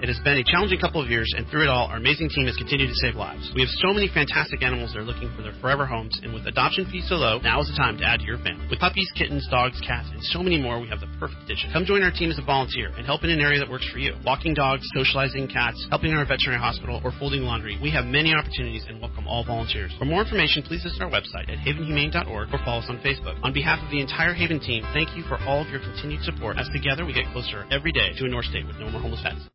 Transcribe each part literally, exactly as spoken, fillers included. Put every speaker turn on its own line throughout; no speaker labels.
It has been a challenging couple of years, and through it all, our amazing team has continued to save lives. We have so many fantastic animals that are looking for their forever homes, and with adoption fees so low, now is the time to add to your family. With puppies, kittens, dogs, cats, and so many more, we have the perfect addition. Come join our team as a volunteer and help in an area that works for you. Walking dogs, socializing cats, helping in our veterinary hospital, or folding laundry. We have many opportunities and welcome all volunteers. For more information, please visit our website at haven humane dot org or follow us on Facebook. On behalf of the entire Haven team, thank you for all of your continued support, as together we get closer every day to a North State with no more homeless pets.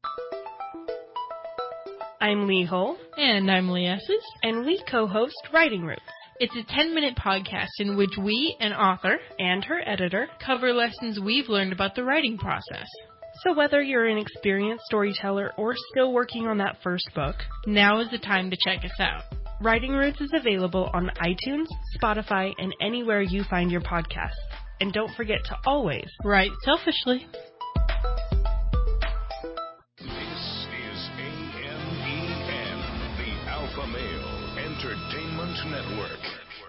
I'm Lee Hull.
And I'm Lee Esses.
And we co-host Writing Roots.
It's a ten-minute podcast in which we, an author,
and her editor,
cover lessons we've learned about the writing process.
So whether you're an experienced storyteller or still working on that first book,
now is the time to check us out.
Writing Roots is available on iTunes, Spotify, and anywhere you find your podcasts. And don't forget to always
write selfishly.
Male Entertainment Network.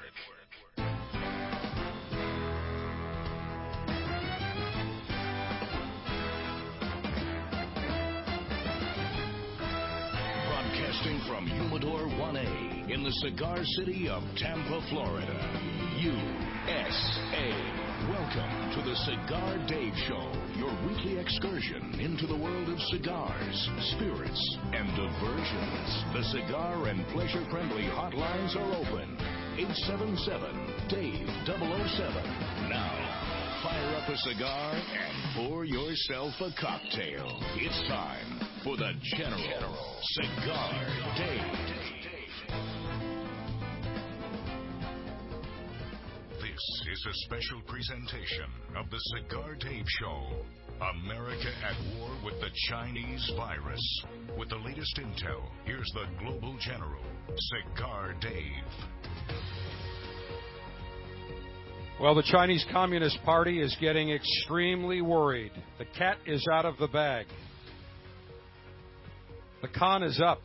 Broadcasting from Humidor one A in the cigar city of Tampa, Florida, U S A. Welcome to the Cigar Dave Show, your weekly excursion into the world of cigars, spirits, and diversions. The cigar and pleasure-friendly hotlines are open. eight seven seven, Dave double oh seven. Now, fire up a cigar and pour yourself a cocktail. It's time for the General, General Cigar Dave. This is a special presentation of the Cigar Dave Show. America at war with the Chinese virus. With the latest intel, here's the Global General, Cigar Dave.
Well, the Chinese Communist Party is getting extremely worried. The cat is out of the bag. The con is up.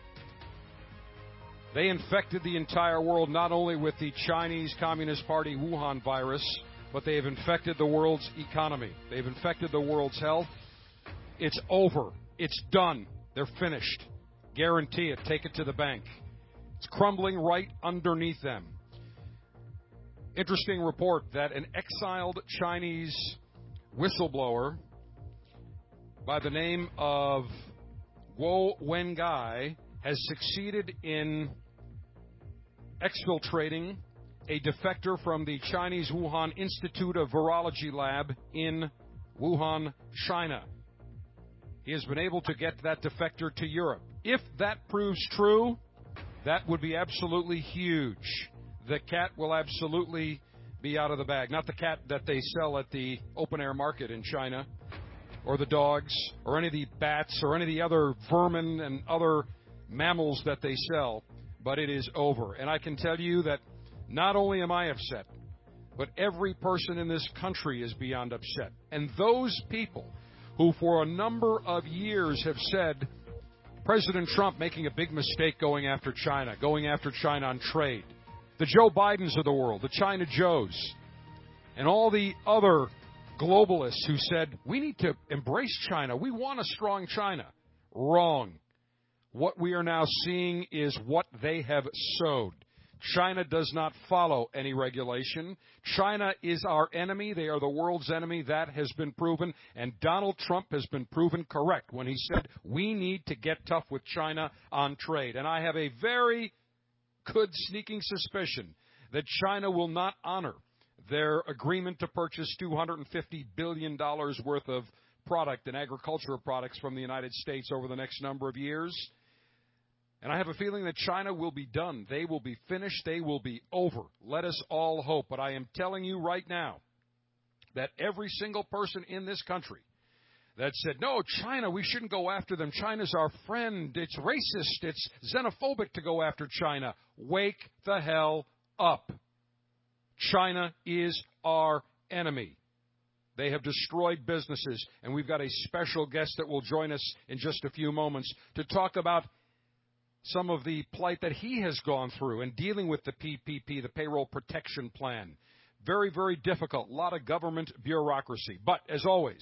They infected the entire world not only with the Chinese Communist Party Wuhan virus, but they have infected the world's economy. They've infected the world's health. It's over. It's done. They're finished. Guarantee it. Take it to the bank. It's crumbling right underneath them. Interesting report that an exiled Chinese whistleblower by the name of Guo Wengai has succeeded in exfiltrating a defector from the Chinese Wuhan Institute of Virology Lab in Wuhan, China. He has been able to get that defector to Europe. If that proves true, that would be absolutely huge. The cat will absolutely be out of the bag. Not the cat that they sell at the open-air market in China, or the dogs, or any of the bats, or any of the other vermin and other mammals that they sell, but it is over. And I can tell you that not only am I upset, but every person in this country is beyond upset. And those people who for a number of years have said, President Trump making a big mistake going after China, going after China on trade, the Joe Bidens of the world, the China Joes, and all the other globalists who said, we need to embrace China, we want a strong China. Wrong. What we are now seeing is what they have sowed. China does not follow any regulation. China is our enemy. They are the world's enemy. That has been proven. And Donald Trump has been proven correct when he said we need to get tough with China on trade. And I have a very good sneaking suspicion that China will not honor their agreement to purchase two hundred fifty billion dollars worth of product and agricultural products from the United States over the next number of years. And I have a feeling that China will be done. They will be finished. They will be over. Let us all hope. But I am telling you right now that every single person in this country that said, no, China, we shouldn't go after them. China's our friend. It's racist. It's xenophobic to go after China. Wake the hell up. China is our enemy. They have destroyed businesses. And we've got a special guest that will join us in just a few moments to talk about some of the plight that he has gone through in dealing with the P P P, the Payroll Protection Plan. Very, very difficult. A lot of government bureaucracy. But, as always,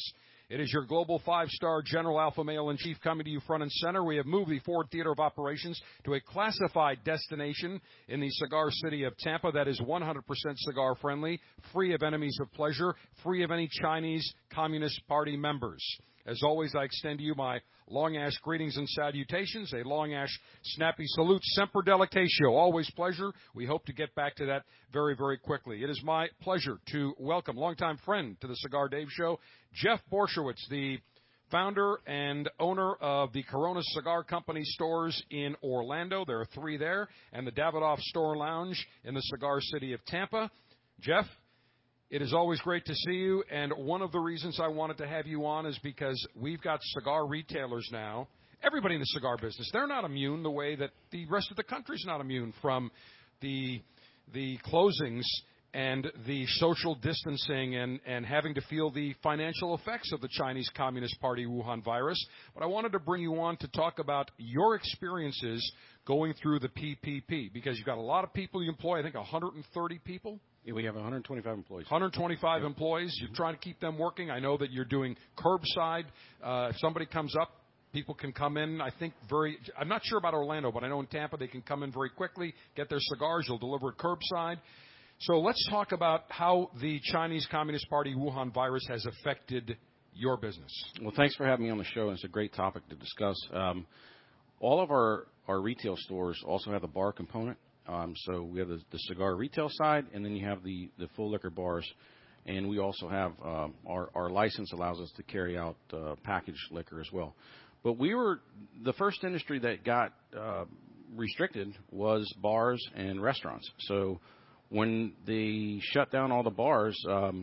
It is your global five-star general alpha male in chief coming to you front and center. We have moved the Ford Theater of Operations to a classified destination in the cigar city of Tampa that is one hundred percent cigar friendly, free of enemies of pleasure, free of any Chinese Communist Party members. As always, I extend to you my Long Ash greetings and salutations, a Long Ash snappy salute, semper delectatio, always pleasure. We hope to get back to that very, very quickly. It is my pleasure to welcome longtime friend to the Cigar Dave Show, Jeff Borysiewicz, the founder and owner of the Corona Cigar Company stores in Orlando. There are three there, and the Davidoff Store Lounge in the cigar city of Tampa. Jeff, it is always great to see you, and one of the reasons I wanted to have you on is because we've got cigar retailers now. Everybody in the cigar business, they're not immune the way that the rest of the country's not immune from the the closings and the social distancing and, and having to feel the financial effects of the Chinese Communist Party Wuhan virus. But I wanted to bring you on to talk about your experiences going through the P P P, because you've got a lot of people you employ, I think one hundred thirty people.
Yeah, we have one hundred twenty-five employees.
one hundred twenty-five
yep.
employees. You're trying to keep them working. I know that you're doing curbside. Uh, if somebody comes up, people can come in, I think, very – I'm not sure about Orlando, but I know in Tampa they can come in very quickly, get their cigars. You'll deliver it curbside. So let's talk about how the Chinese Communist Party Wuhan virus has affected your business.
Well, thanks for having me on the show, and it's a great topic to discuss. Um, all of our, our retail stores also have a bar component. Um, so we have the, the cigar retail side, and then you have the, the full liquor bars. And we also have um, our, our license allows us to carry out uh, packaged liquor as well. But we were the first industry that got uh, restricted was bars and restaurants. So when they shut down all the bars, um,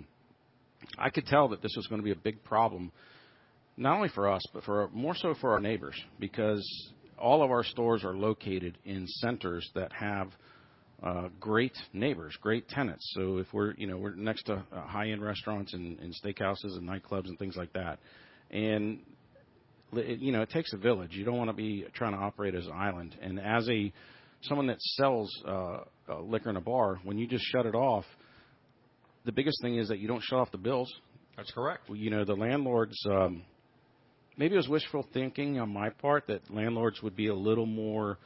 I could tell that this was going to be a big problem, not only for us, but for more so for our neighbors, because all of our stores are located in centers that have uh, great neighbors, great tenants. So if we're, you know, we're next to uh, high-end restaurants and, and steakhouses and nightclubs and things like that. And, it, you know, it takes a village. You don't want to be trying to operate as an island. And as a someone that sells uh, uh, liquor in a bar, when you just shut it off, the biggest thing is that you don't shut off the bills.
That's correct.
You know, the landlords um, – maybe it was wishful thinking on my part that landlords would be a little more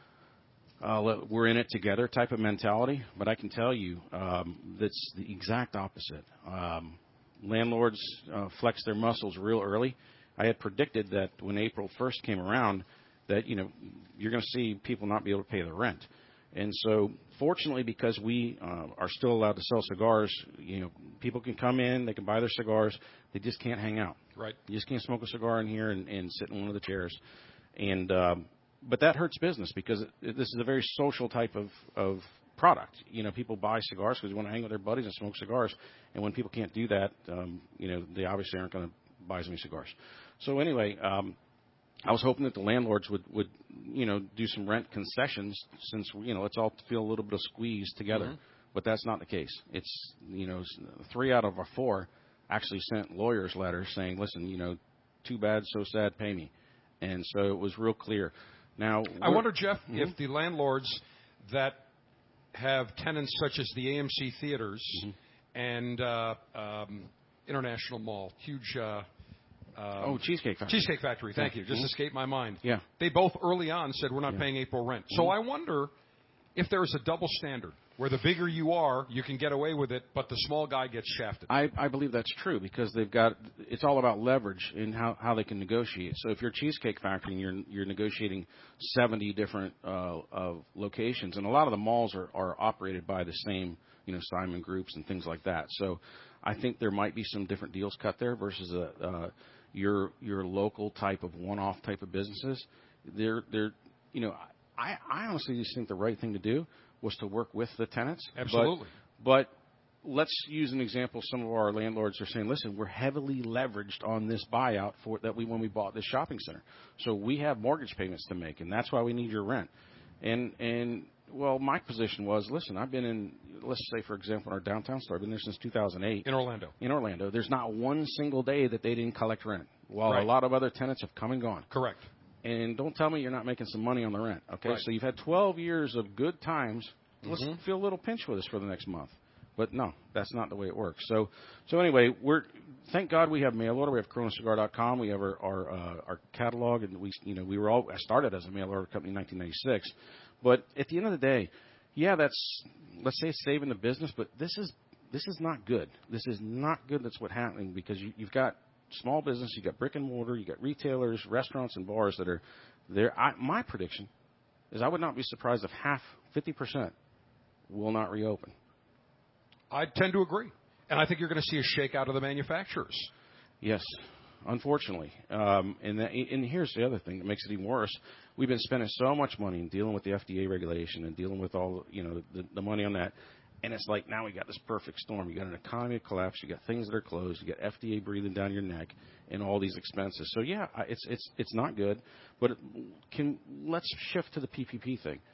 uh, we're in it together type of mentality. But I can tell you um, that's the exact opposite. Um, landlords uh, flex their muscles real early. I had predicted that when April first came around that, you know, you're going to see people not be able to pay their rent. And so, fortunately, because we uh, are still allowed to sell cigars, you know, people can come in, they can buy their cigars, they just can't hang out.
Right.
You just can't smoke a cigar in here and, and sit in one of the chairs. And um, but that hurts business because it, it, this is a very social type of, of product. You know, people buy cigars because they want to hang with their buddies and smoke cigars. And when people can't do that, um, you know, they obviously aren't going to buy as many cigars. So anyway, um, I was hoping that the landlords would, would, you know, do some rent concessions since, you know, let's all feel a little bit of squeeze together. Mm-hmm. But that's not the case. It's, you know, three out of our four actually sent lawyers letters saying, listen, you know, too bad, so sad, pay me. And so it was real clear. Now,
I wonder, Jeff,
mm-hmm.
if the landlords that have tenants such as the A M C Theaters mm-hmm. and uh, um, International Mall, huge uh, Um,
oh, Cheesecake Factory.
Cheesecake Factory, thank you. Just
mm-hmm.
escaped my mind.
Yeah.
They both early on said we're not
yeah.
paying April rent.
Mm-hmm.
So I wonder if there is a double standard where the bigger you are, you can get away with it, but the small guy gets shafted.
I, I believe that's true because they've got – it's all about leverage in how, how they can negotiate. So if you're Cheesecake Factory and you're, you're negotiating seventy different uh, of locations, and a lot of the malls are, are operated by the same, you know, Simon Groups and things like that. So I think there might be some different deals cut there versus a uh, – your your local type of one-off type of businesses. They're they're you know I, I honestly just think the right thing to do was to work with the tenants.
Absolutely.
But, but let's use an example. Some of our landlords are saying, listen, we're heavily leveraged on this buyout for that we when we bought this shopping center. So we have mortgage payments to make, and that's why we need your rent. And and well, my position was, listen, I've been in, let's say, for example, in our downtown store, I've been there since two thousand eight.
In Orlando.
In Orlando. There's not one single day that they didn't collect rent, while
right.
a lot of other tenants have come and gone.
Correct.
And don't tell me you're not making some money on the rent, okay?
Right.
So you've had twelve years of good times. Let's
mm-hmm.
feel a little pinch with us for the next month. But no, that's not the way it works. So, so anyway, we're thank God we have mail order. We have Corona Cigar dot com. We have our our, uh, our catalog, and we you know we were all I started as a mail order company in nineteen ninety-six. But at the end of the day, yeah, that's let's say it's saving the business, but this is this is not good. This is not good. That's what's happening because you, you've got small business, you've got brick and mortar, you've got retailers, restaurants, and bars that are there. I, my prediction is I would not be surprised if half, fifty percent, will not reopen.
I tend to agree. And I think you're going to see a shakeout of the manufacturers.
Yes, unfortunately. Um, and, that, and here's the other thing that makes it even worse. We've been spending so much money in dealing with the F D A regulation and dealing with all, you know, the, the money on that. And it's like now we got this perfect storm. You got an economy collapse. You got things that are closed. You got F D A breathing down your neck and all these expenses. So, yeah, it's it's it's not good. But it can let's shift to the P P P thing.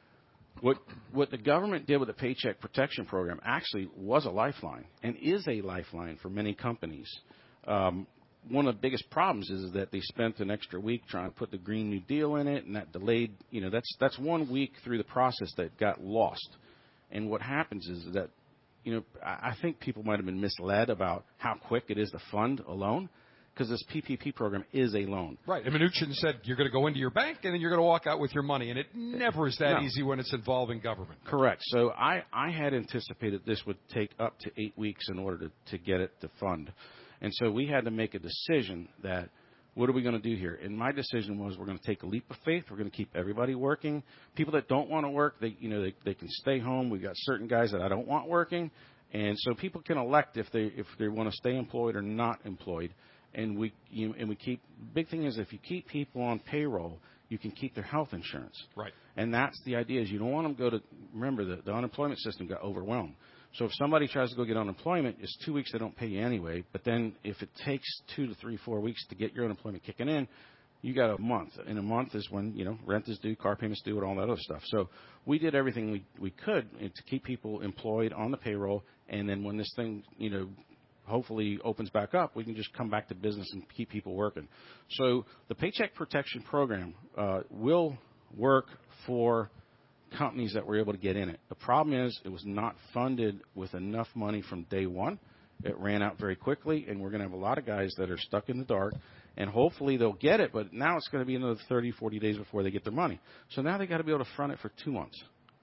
What what the government did with the Paycheck Protection Program actually was a lifeline and is a lifeline for many companies. Um, one of the biggest problems is that they spent an extra week trying to put the Green New Deal in it, and that delayed. You know, that's that's one week through the process that got lost. And what happens is that, you know, I think people might have been misled about how quick it is to fund a loan. Because this P P P program is a loan.
Right. And Mnuchin said you're going to go into your bank and then you're going to walk out with your money. And it never is that
no.
easy when it's involving government.
Correct. So I, I had anticipated this would take up to eight weeks in order to, to get it to fund. And so we had to make a decision that what are we going to do here? And my decision was we're going to take a leap of faith. We're going to keep everybody working. People that don't want to work, they you know they, they can stay home. We've got certain guys that I don't want working. And so people can elect if they if they want to stay employed or not employed. And we you know, and we keep big thing is if you keep people on payroll, you can keep their health insurance.
Right.
And that's the idea is you don't want them to go to remember the, the unemployment system got overwhelmed. So if somebody tries to go get unemployment, it's two weeks they don't pay you anyway. But then if it takes two to three, four weeks to get your unemployment kicking in, you got a month. And a month is when, you know, rent is due, car payments due, and all that other stuff. So we did everything we, we could to keep people employed on the payroll. And then when this thing, you know, hopefully opens back up, we can just come back to business and keep people working. So the Paycheck Protection Program uh, will work for companies that were able to get in it. The problem is it was not funded with enough money from day one. It ran out very quickly, and we're going to have a lot of guys that are stuck in the dark, and hopefully they'll get it, but now it's going to be another thirty, forty days before they get their money. So now they got to be able to front it for two months,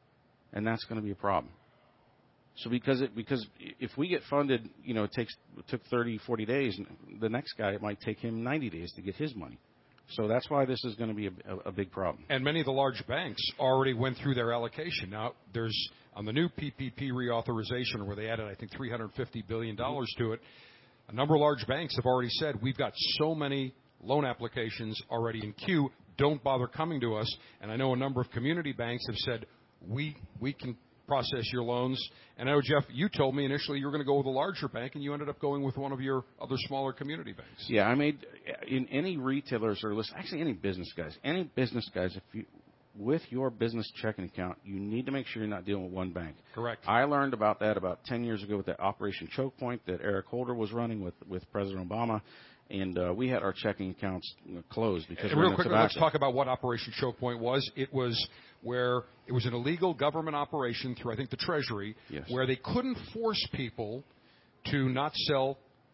and that's going to be a problem. So because it because if we get funded, you know, it takes it took thirty, forty days, the next guy it might take him ninety days to get his money. So that's why this is going to be a, a, a big problem.
And many of the large banks already went through their allocation. Now, there's on the new P P P reauthorization where they added, I think, three hundred fifty billion dollars to it, a number of large banks have already said, we've got so many loan applications already in queue, don't bother coming to us. And I know a number of community banks have said, we we can process your loans. And I know, Jeff, you told me initially you were going to go with a larger bank, and you ended up going with one of your other smaller community banks.
Yeah, I made in any retailers or list, actually any business guys, any business guys, if you with your business checking account, you need to make sure you're not dealing with one bank.
Correct.
I learned about that about ten years ago with that Operation Choke Point that Eric Holder was running with, with President Obama. And uh, we had our checking accounts you know, closed because
and
we're
real quickly,
tobacco.
let's talk about what Operation Choke Point was. It was where it was an illegal government operation through, I think, the Treasury,
yes.
where they couldn't force people to not sell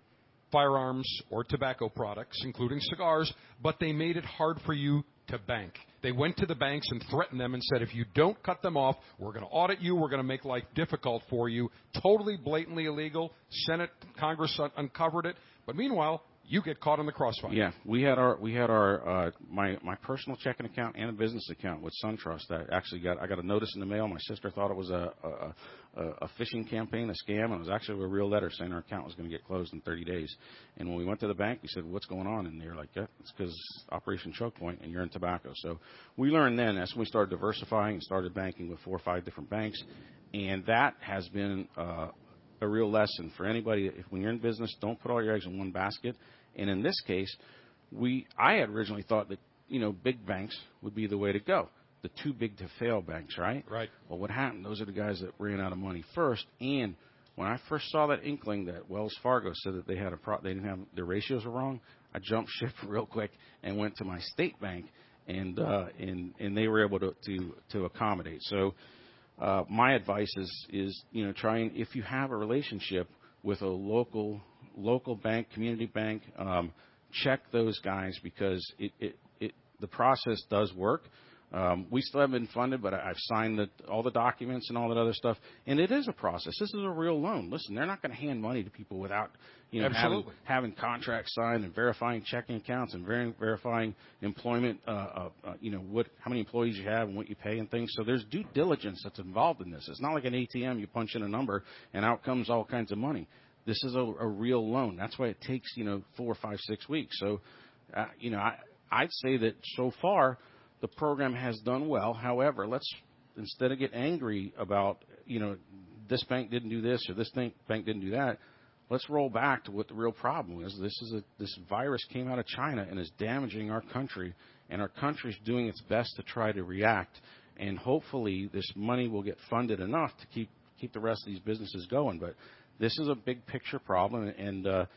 firearms or tobacco products, including cigars, but they made it hard for you to bank. They went to the banks and threatened them and said, if you don't cut them off, we're going to audit you, we're going to make life difficult for you. Totally blatantly illegal. Senate, Congress un- uncovered it. But meanwhile, you get caught in the crossfire.
Yeah, we had our we had our uh, my my personal checking account and a business account with SunTrust. I actually got I got a notice in the mail. My sister thought it was a a, a, a phishing campaign, a scam, and it was actually a real letter saying our account was going to get closed in thirty days. And when we went to the bank, we said, "What's going on?" And they were like, "Yeah, it's because Operation Choke Point, and you're in tobacco." So we learned then. That's when we started diversifying and started banking with four or five different banks, and that has been uh, a real lesson for anybody. If when you're in business, don't put all your eggs in one basket. And in this case, we I had originally thought that, you know, big banks would be the way to go. The too big to fail banks, right?
Right.
Well, what happened? Those are the guys that ran out of money first. And when I first saw that inkling that Wells Fargo said that they had a pro- they didn't have their ratios were wrong, I jumped ship real quick and went to my state bank, and uh, and and they were able to to, to accommodate. So uh, my advice is, is, you know, try and, if you have a relationship with a local, local bank, community bank, um, check those guys because it, it, it, the process does work. Um, we still haven't been funded, but I've signed the, all the documents and all that other stuff. And it is a process. This is a real loan. Listen, they're not going to hand money to people without, you know, having, having contracts signed and verifying checking accounts and ver- verifying employment, uh, uh, uh, you know, what, how many employees you have and what you pay and things. So there's due diligence that's involved in this. It's not like an A T M. You punch in a number and out comes all kinds of money. This is a, a real loan. That's why it takes, you know, four, five, six weeks. So, uh, you know, I, I'd say that so far, the program has done well. However, let's, instead of get angry about, you know, this bank didn't do this or this bank didn't do that, let's roll back to what the real problem is. This is a, this virus came out of China and is damaging our country, and our country's doing its best to try to react. And hopefully this money will get funded enough to keep keep the rest of these businesses going. But this is a big picture problem, and uh,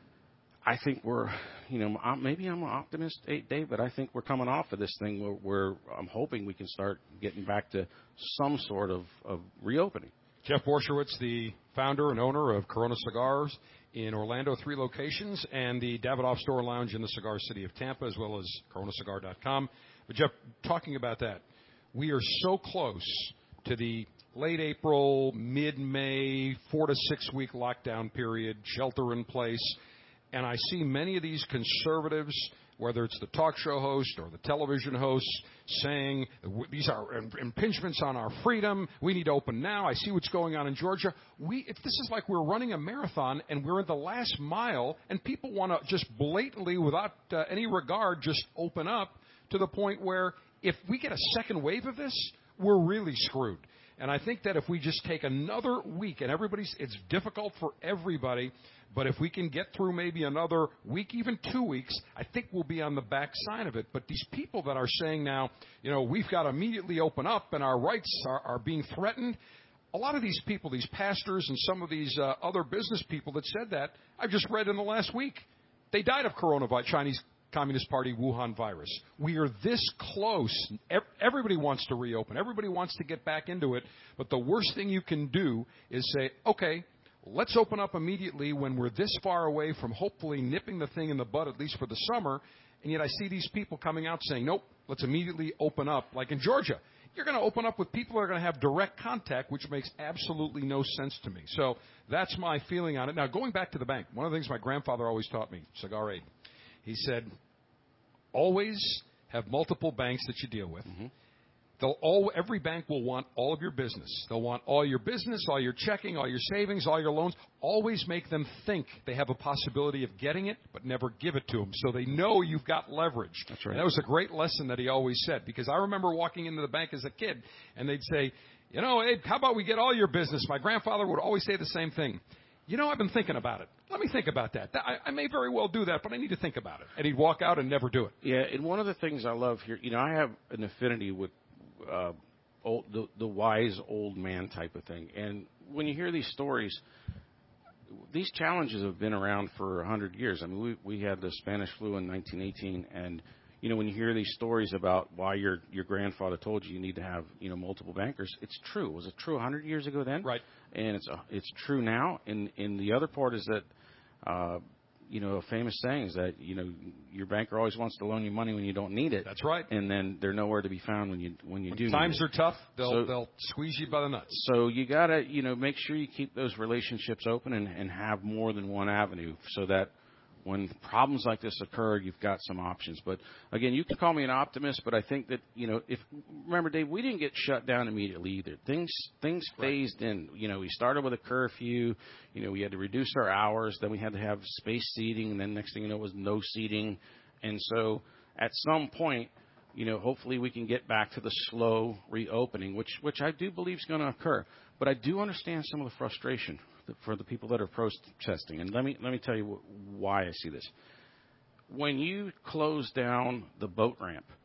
I think we're, you know, maybe I'm an optimist, Dave, but I think we're coming off of this thing where, where I'm hoping we can start getting back to some sort of, of reopening.
Jeff Borshowitz, the founder and owner of Corona Cigars in Orlando, three locations, and the Davidoff Store Lounge in the Cigar City of Tampa, as well as corona cigar dot com. But, Jeff, talking about that, we are so close to the late April, mid-May, four to six week lockdown period, shelter in place. And I see many of these conservatives, whether it's the talk show host or the television hosts, saying these are impingements on our freedom. We need to open now. I see what's going on in Georgia. We, if this is like we're running a marathon and we're in the last mile, and people want to just blatantly, without uh, any regard, just open up to the point where if we get a second wave of this, we're really screwed. And I think that if we just take another week, and everybody's, it's difficult for everybody, but if we can get through maybe another week, even two weeks, I think we'll be on the backside of it. But these people that are saying now, you know, we've got to immediately open up and our rights are, are being threatened, a lot of these people, these pastors and some of these uh, other business people that said that, I've just read in the last week, they died of coronavirus, Chinese Communist Party Wuhan virus. We are this close. Everybody wants to reopen. Everybody wants to get back into it. But the worst thing you can do is say, okay, let's open up immediately when we're this far away from hopefully nipping the thing in the bud, at least for the summer. And yet I see these people coming out saying, nope, let's immediately open up. Like in Georgia, you're going to open up with people who are going to have direct contact, which makes absolutely no sense to me. So that's my feeling on it. Now, going back to the bank, one of the things my grandfather always taught me, Cigar Aid, he said, always have multiple banks that you deal with. Mm-hmm. They'll all, every bank will want all of your business. They'll want all your business, all your checking, all your savings, all your loans. Always make them think they have a possibility of getting it, but never give it to them, so they know you've got leverage.
That's right.
And that was a great lesson that he always said, because I remember walking into the bank as a kid, and they'd say, you know, Abe, how about we get all your business? My grandfather would always say the same thing. You know, I've been thinking about it. Let me think about that. I, I may very well do that, but I need to think about it. And he'd walk out and never do it.
Yeah, and one of the things I love here, you know, I have an affinity with uh, old, the, the wise old man type of thing. And when you hear these stories, these challenges have been around for one hundred years. I mean, we, we had the Spanish flu in nineteen eighteen, and, you know, when you hear these stories about why your your grandfather told you you need to have, you know, multiple bankers, it's true. Was it true one hundred years ago then?
Right.
And it's uh, it's true now. And, and the other part is that, uh, you know, a famous saying is that, you know, your banker always wants to loan you money when you don't need it.
That's right.
And then they're nowhere to be found when you when you
when
do.
Times
need
are
it.
tough. They'll
so,
they'll squeeze you by the nuts.
So you gotta, you know, make sure you keep those relationships open and, and have more than one avenue, so that when problems like this occur, you've got some options. But again, you can call me an optimist, but I think that, you know, if remember, Dave, we didn't get shut down immediately either. Things things phased right. in. You know, we started with a curfew. You know, we had to reduce our hours. Then we had to have space seating, and then next thing you know, it was no seating. And so, at some point, you know, hopefully we can get back to the slow reopening, which which I do believe is going to occur. But I do understand some of the frustration for the people that are protesting. And let me let me tell you why I see this. When you close down the boat ramp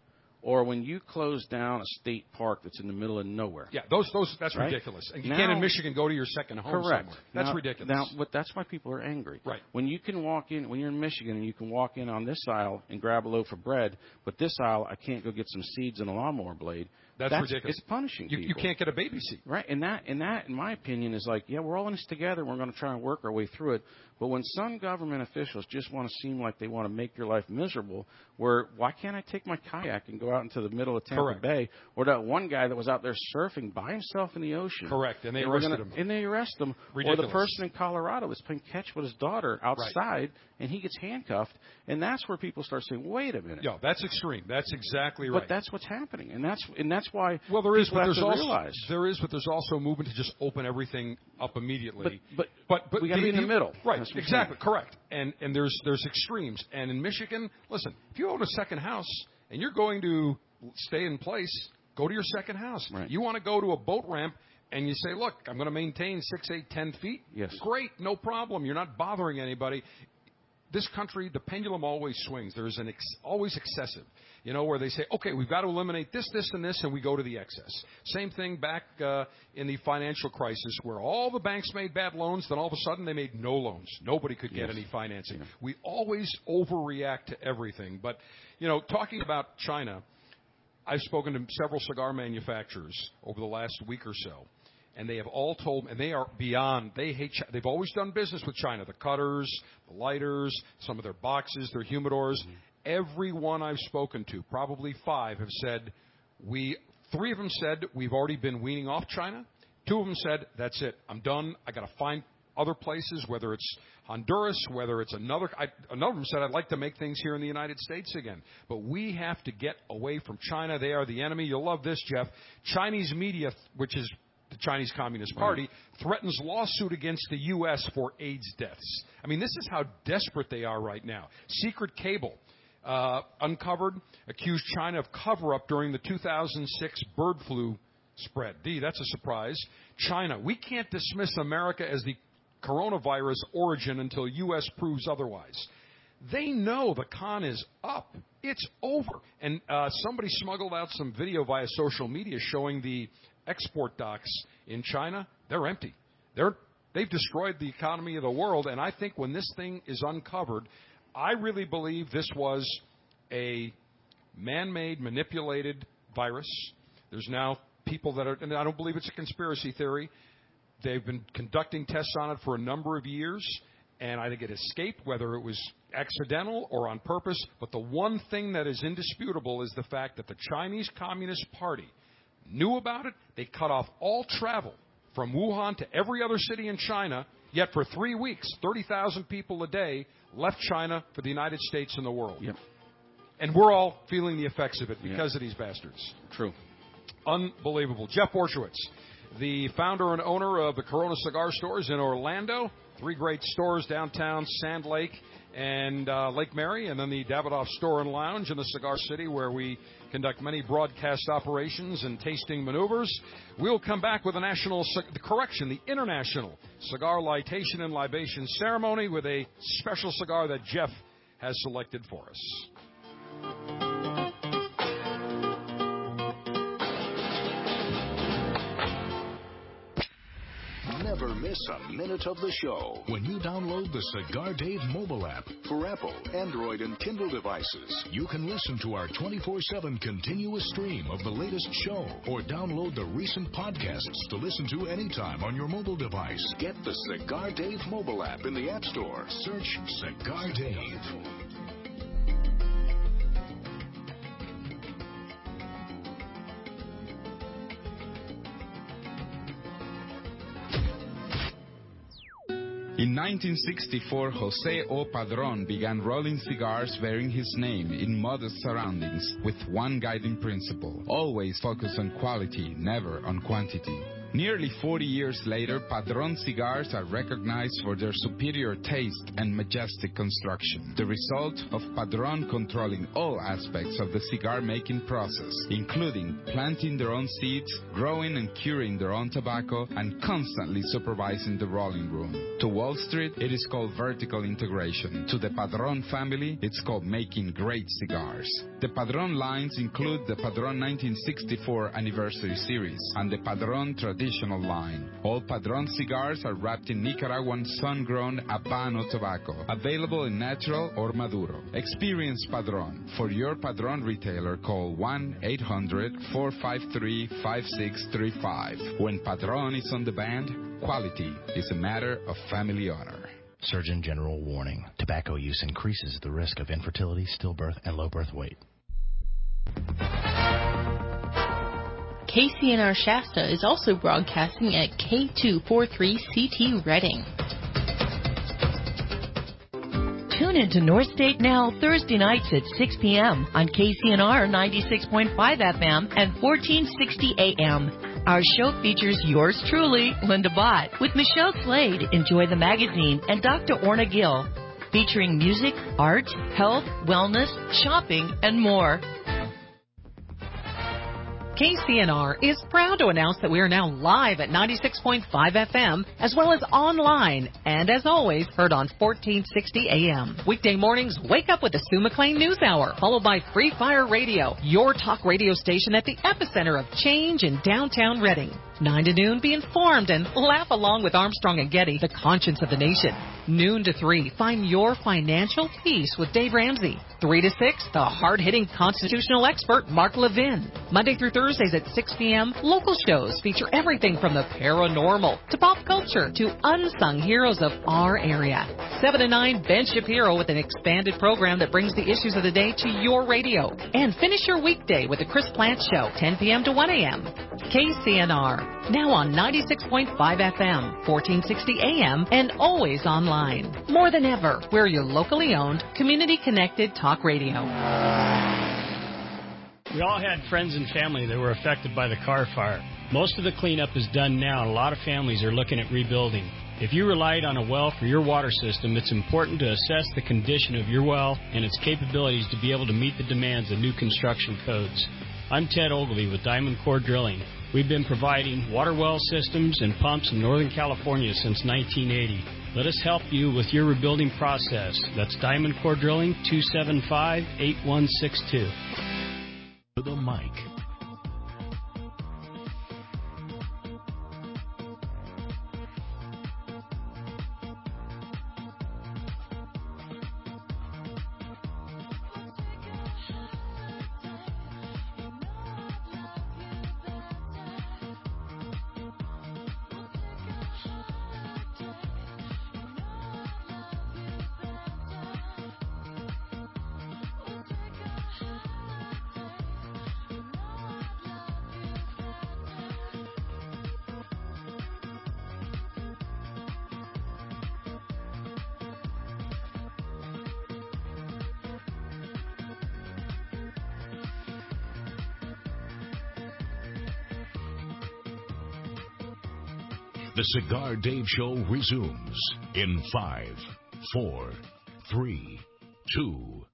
or when you close down a state park that's in the middle of nowhere.
Yeah, those those that's
right?
ridiculous. And you
now,
can't in Michigan go to your second home
correct.
somewhere. That's
now,
ridiculous.
Now, but that's why people are angry.
Right.
When you can walk in, when you're in Michigan and you can walk in on this aisle and grab a loaf of bread, but this aisle I can't go get some seeds and a lawnmower blade.
That's,
that's
ridiculous.
It's punishing
you,
people.
You can't get a baby seat.
Right, and that, and that, in my opinion, is like, yeah, we're all in this together. We're going to try and work our way through it. But when some government officials just want to seem like they want to make your life miserable, where why can't I take my kayak and go out into the middle of Tampa
Correct.
Bay? Or that one guy that was out there surfing by himself in the ocean.
Correct, and they
and
arrested
gonna,
him.
And they arrest him.
Ridiculous.
Or the person in Colorado that's playing catch with his daughter outside, right. and he gets handcuffed. And that's where people start saying, wait a minute.
Yeah, that's extreme. That's exactly right.
But that's what's happening, and that's and that's why
well, there is,
people
but
have
there's
to
also
realize.
there is, but there's also a movement to just open everything up immediately.
But but,
but, but
we got to be in the middle.
Right, exactly, correct. And and there's there's extremes. And in Michigan, listen, if you own a second house and you're going to stay in place, go to your second house.
Right.
You want to go to a boat ramp and you say, look, I'm going to maintain six, eight, ten feet.
Yes.
Great, no problem. You're not bothering anybody. This country, the pendulum always swings. There's an ex- always excessive, you know, where they say, okay, we've got to eliminate this, this, and this, and we go to the excess. Same thing back uh, in the financial crisis where all the banks made bad loans, then all of a sudden they made no loans. Nobody could get yes. any financing. Yeah. We always overreact to everything. But, you know, talking about China, I've spoken to several cigar manufacturers over the last week or so. And they have all told me, and they are beyond, they hate China. They've always done business with China. The cutters, the lighters, some of their boxes, their humidors. Mm-hmm. Everyone I've spoken to, probably five, have said, we, three of them said, we've already been weaning off China. Two of them said, that's it, I'm done. I got to find other places, whether it's Honduras, whether it's another, I, another of them said, I'd like to make things here in the United States again. But we have to get away from China. They are the enemy. You'll love this, Jeff. Chinese media, which is the Chinese Communist Party, right. threatens lawsuit against the U S for AIDS deaths. I mean, this is how desperate they are right now. Secret Cable uh, uncovered, accused China of cover-up during the two thousand six bird flu spread. D, that's a surprise. China, we can't dismiss America as the coronavirus origin until U S proves otherwise. They know the con is up. It's over. And uh, somebody smuggled out some video via social media showing the export docks in China. They're empty. They're, they've destroyed the economy of the world, and I think when this thing is uncovered, I really believe this was a man-made, manipulated virus. There's now people that are, and I don't believe it's a conspiracy theory. They've been conducting tests on it for a number of years, and I think it escaped, whether it was accidental or on purpose. But the one thing that is indisputable is the fact that the Chinese Communist Party knew about it. They cut off all travel from Wuhan to every other city in China, yet for three weeks, thirty thousand people a day left China for the United States and the world.
Yep.
And we're all feeling the effects of it because
yep.
of these bastards.
True.
Unbelievable. Jeff Borysiewicz, the founder and owner of the Corona Cigar Stores in Orlando, three great stores downtown Sand Lake and uh, Lake Mary, and then the Davidoff Store and Lounge in the Cigar City, where we conduct many broadcast operations and tasting maneuvers. We'll come back with the national, the correction, the international cigar lightation and libation ceremony with a special cigar that Jeff has selected for us.
Never miss a minute of the show when you download the Cigar Dave mobile app for Apple, Android, and Kindle devices. You can listen to our twenty-four seven continuous stream of the latest show or download the recent podcasts to listen to anytime on your mobile device. Get the Cigar Dave mobile app in the App Store. Search Cigar Dave.
In nineteen sixty-four, Jose O. Padron began rolling cigars bearing his name in modest surroundings with one guiding principle: always focus on quality, never on quantity. Nearly forty years later, Padron cigars are recognized for their superior taste and majestic construction, the result of Padron controlling all aspects of the cigar-making process, including planting their own seeds, growing and curing their own tobacco, and constantly supervising the rolling room. To Wall Street, it is called vertical integration. To the Padron family, it's called making great cigars. The Padron lines include the Padron nineteen sixty-four Anniversary Series and the Padron Traditional line. All Padron cigars are wrapped in Nicaraguan sun-grown Habano tobacco, available in natural or Maduro. Experience Padron. For your Padron retailer, call one eight hundred, four five three, five six three five. When Padron is on the band, quality is a matter of family honor.
Surgeon General warning. Tobacco use increases the risk of infertility, stillbirth, and low birth weight.
K C N R Shasta is also broadcasting at K two forty-three C T Reading.
Tune into North State Now Thursday nights at six p.m. on K C N R ninety-six point five F M and fourteen sixty A M. Our show features yours truly, Linda Bott, with Michelle Slade, Enjoy the Magazine, and Doctor Orna Gill, featuring music, art, health, wellness, shopping, and more.
K C N R is proud to announce that we are now live at ninety-six point five F M, as well as online, and as always, heard on fourteen sixty A M. Weekday mornings, wake up with the Sue McLean News Hour, followed by Free Fire Radio, your talk radio station at the epicenter of change in downtown Reading. nine to noon, be informed and laugh along with Armstrong and Getty, the conscience of the nation. Noon to three, find your financial peace with Dave Ramsey. three to six, the hard-hitting constitutional expert, Mark Levin. Monday through Thursdays at six p.m., local shows feature everything from the paranormal to pop culture to unsung heroes of our area. seven to nine, Ben Shapiro with an expanded program that brings the issues of the day to your radio. And finish your weekday with the Chris Plant Show, ten p.m. to one a.m. K C N R, now on ninety-six point five F M, fourteen sixty A M, and always online. More than ever, we're your locally owned, community-connected talk radio.
We all had friends and family that were affected by the Carr fire. Most of the cleanup is done now, and a lot of families are looking at rebuilding. If you relied on a well for your water system, it's important to assess the condition of your well and its capabilities to be able to meet the demands of new construction codes. I'm Ted Ogilvie with Diamond Core Drilling. We've been providing water well systems and pumps in Northern California since nineteen eighty. Let us help you with your rebuilding process. That's Diamond Core Drilling, two seven five, eight one six two.
To the mic. The Cigar Dave Show resumes in five, four, three, two.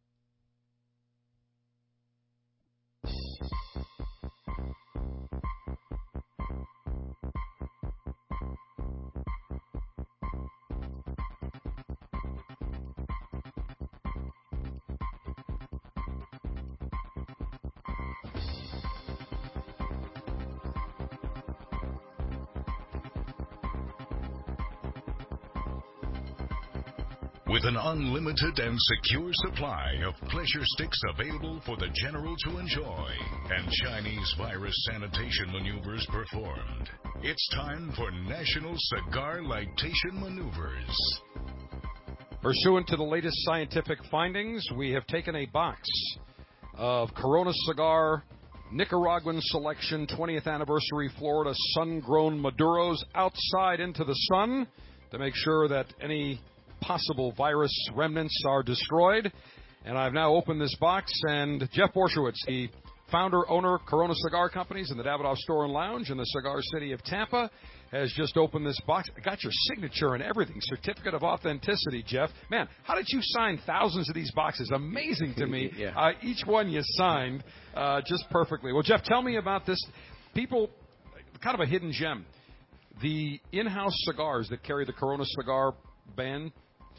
With an unlimited and secure supply of pleasure sticks available for the general to enjoy and Chinese virus sanitation maneuvers performed, it's time for National Cigar Lightation Maneuvers.
Pursuant to the latest scientific findings, we have taken a box of Corona Cigar Nicaraguan Selection twentieth Anniversary Florida Sun-Grown Maduros outside into the sun to make sure that any possible virus remnants are destroyed. And I've now opened this box, and Jeff Borshowitz, the founder, owner, Corona Cigar Companies in the Davidoff Store and Lounge in the Cigar City of Tampa, has just opened this box. I got your signature and everything, certificate of authenticity, Jeff. Man, how did you sign thousands of these boxes? Amazing to me.
yeah.
uh, each one you signed uh, just perfectly. Well, Jeff, tell me about this. People, kind of a hidden gem. The in-house cigars that carry the Corona Cigar band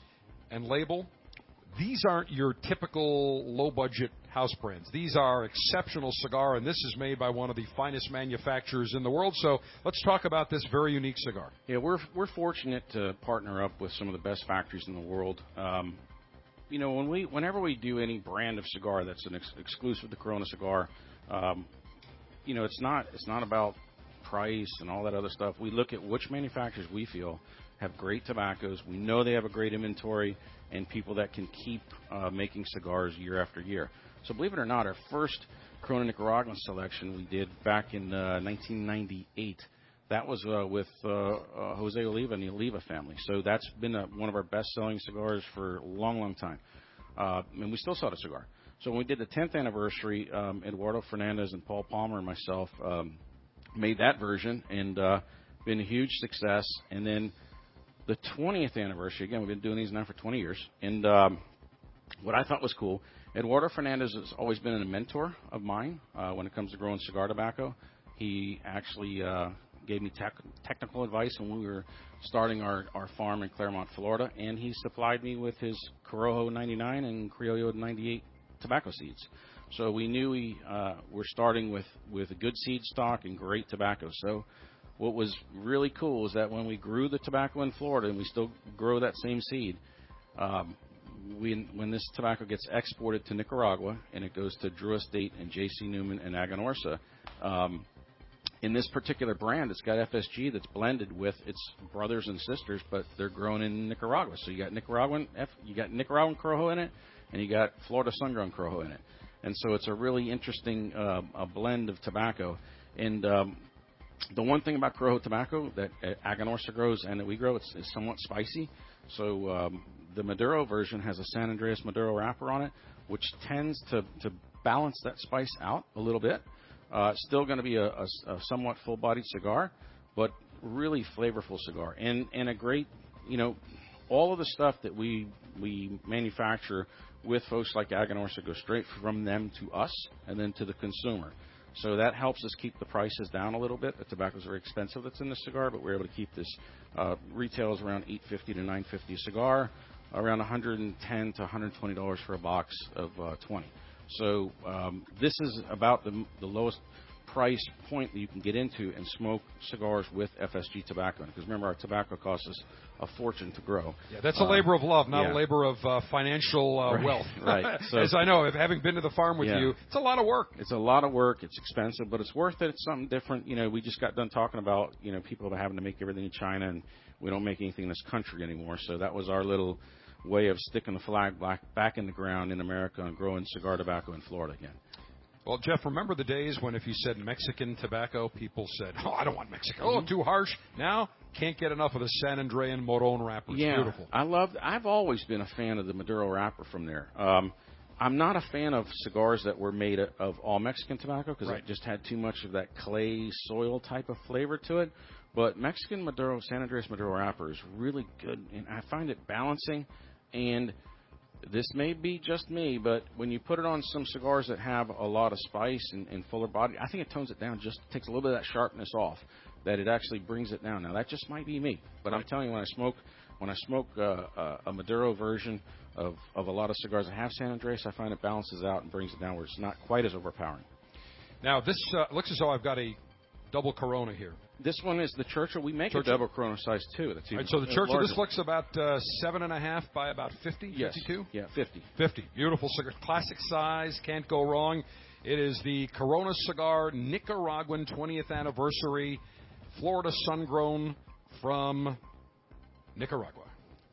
and label, these aren't your typical low-budget house brands. These are exceptional cigar, and this is made by one of the finest manufacturers in the world. So let's talk about this very unique cigar.
Yeah, we're we're fortunate to partner up with some of the best factories in the world. Um, you know, when we whenever we do any brand of cigar that's an ex- exclusive to Corona Cigar, um, you know, it's not it's not about price and all that other stuff. We look at which manufacturers we feel have great tobaccos. We know they have a great inventory and people that can keep uh, making cigars year after year. So believe it or not, our first Corona Nicaraguan selection we did back in uh, nineteen ninety-eight. That was uh, with uh, uh, Jose Oliva and the Oliva family. So that's been a, one of our best-selling cigars for a long, long time. Uh, and we still sell the cigar. So when we did the tenth anniversary, um, Eduardo Fernandez and Paul Palmer and myself um, made that version, and uh, been a huge success. And then the twentieth anniversary, again, we've been doing these now for twenty years. And um, what I thought was cool, Eduardo Fernandez has always been a mentor of mine uh, when it comes to growing cigar tobacco. He actually uh, gave me tech, technical advice when we were starting our, our farm in Claremont, Florida, and he supplied me with his Corojo ninety-nine and Criollo ninety-eight tobacco seeds. So we knew we uh, were starting with, with a good seed stock and great tobacco. So what was really cool is that when we grew the tobacco in Florida, and we still grow that same seed, um, we, when this tobacco gets exported to Nicaragua and it goes to Drew Estate and J C Newman and Aganorsa, um, in this particular brand, it's got F S G that's blended with its brothers and sisters, but they're grown in Nicaragua. So you got Nicaraguan, F, you got Nicaraguan Corojo in it, and you got Florida sun-grown Corojo in it. And so it's a really interesting uh, a blend of tobacco. And um, the one thing about Corojo tobacco that Aganorsa grows and that we grow, it's, it's somewhat spicy. So um, the Maduro version has a San Andreas Maduro wrapper on it, which tends to, to balance that spice out a little bit. Uh, still going to be a, a, a somewhat full-bodied cigar, but really flavorful cigar. And, and a great, you know, all of the stuff that we we manufacture with folks like Aganorsa goes straight from them to us and then to the consumer. So that helps us keep the prices down a little bit. The tobacco is very expensive that's in the cigar, but we're able to keep this uh, retails around eight fifty to nine fifty a cigar, around one hundred ten to one hundred twenty dollars for a box of uh, twenty. So um, this is about the, the lowest price point that you can get into and smoke cigars with F S G tobacco. Because remember, our tobacco costs us a fortune to grow.
Yeah, that's a labor of love, not
yeah.
a labor of uh, financial uh,
right,
wealth.
Right. So,
as I know, having been to the farm with
yeah.
you, it's a lot of work.
It's a lot of work. It's expensive, but it's worth it. It's something different. You know, we just got done talking about, you know, people having to make everything in China, and we don't make anything in this country anymore. So that was our little way of sticking the flag back, back in the ground in America and growing cigar tobacco in Florida again.
Well, Jeff, remember the days when if you said Mexican tobacco, people said, oh, I don't want Mexican. Oh, too harsh. Now, can't get enough of the San Andrean Moron wrapper. It's
yeah,
beautiful.
I love, I've always been a fan of the Maduro wrapper from there. Um, I'm not a fan of cigars that were made of all Mexican tobacco because
right.
it just had too much of that clay soil type of flavor to it. But Mexican Maduro, San Andreas Maduro wrapper is really good, and I find it balancing. And this may be just me, but when you put it on some cigars that have a lot of spice and, and fuller body, I think it tones it down, just takes a little bit of that sharpness off, that it actually brings it down. Now, that just might be me, but right. I'm telling you, when I smoke when I smoke uh, uh, a Maduro version of, of a lot of cigars that have San Andreas, I find it balances out and brings it down where it's not quite as overpowering.
Now, this uh, looks as though I've got a double Corona here.
This one is the Churchill. We make
Churchill.
a double Corona size too. That's even
right, so the Churchill,
larger.
This looks about uh, seven and a half by about fifty,
yes.
fifty-two?
Yeah, fifty.
fifty. Beautiful cigar. Classic size. Can't go wrong. It is the Corona Cigar Nicaraguan twentieth anniversary Florida sun-grown from Nicaragua.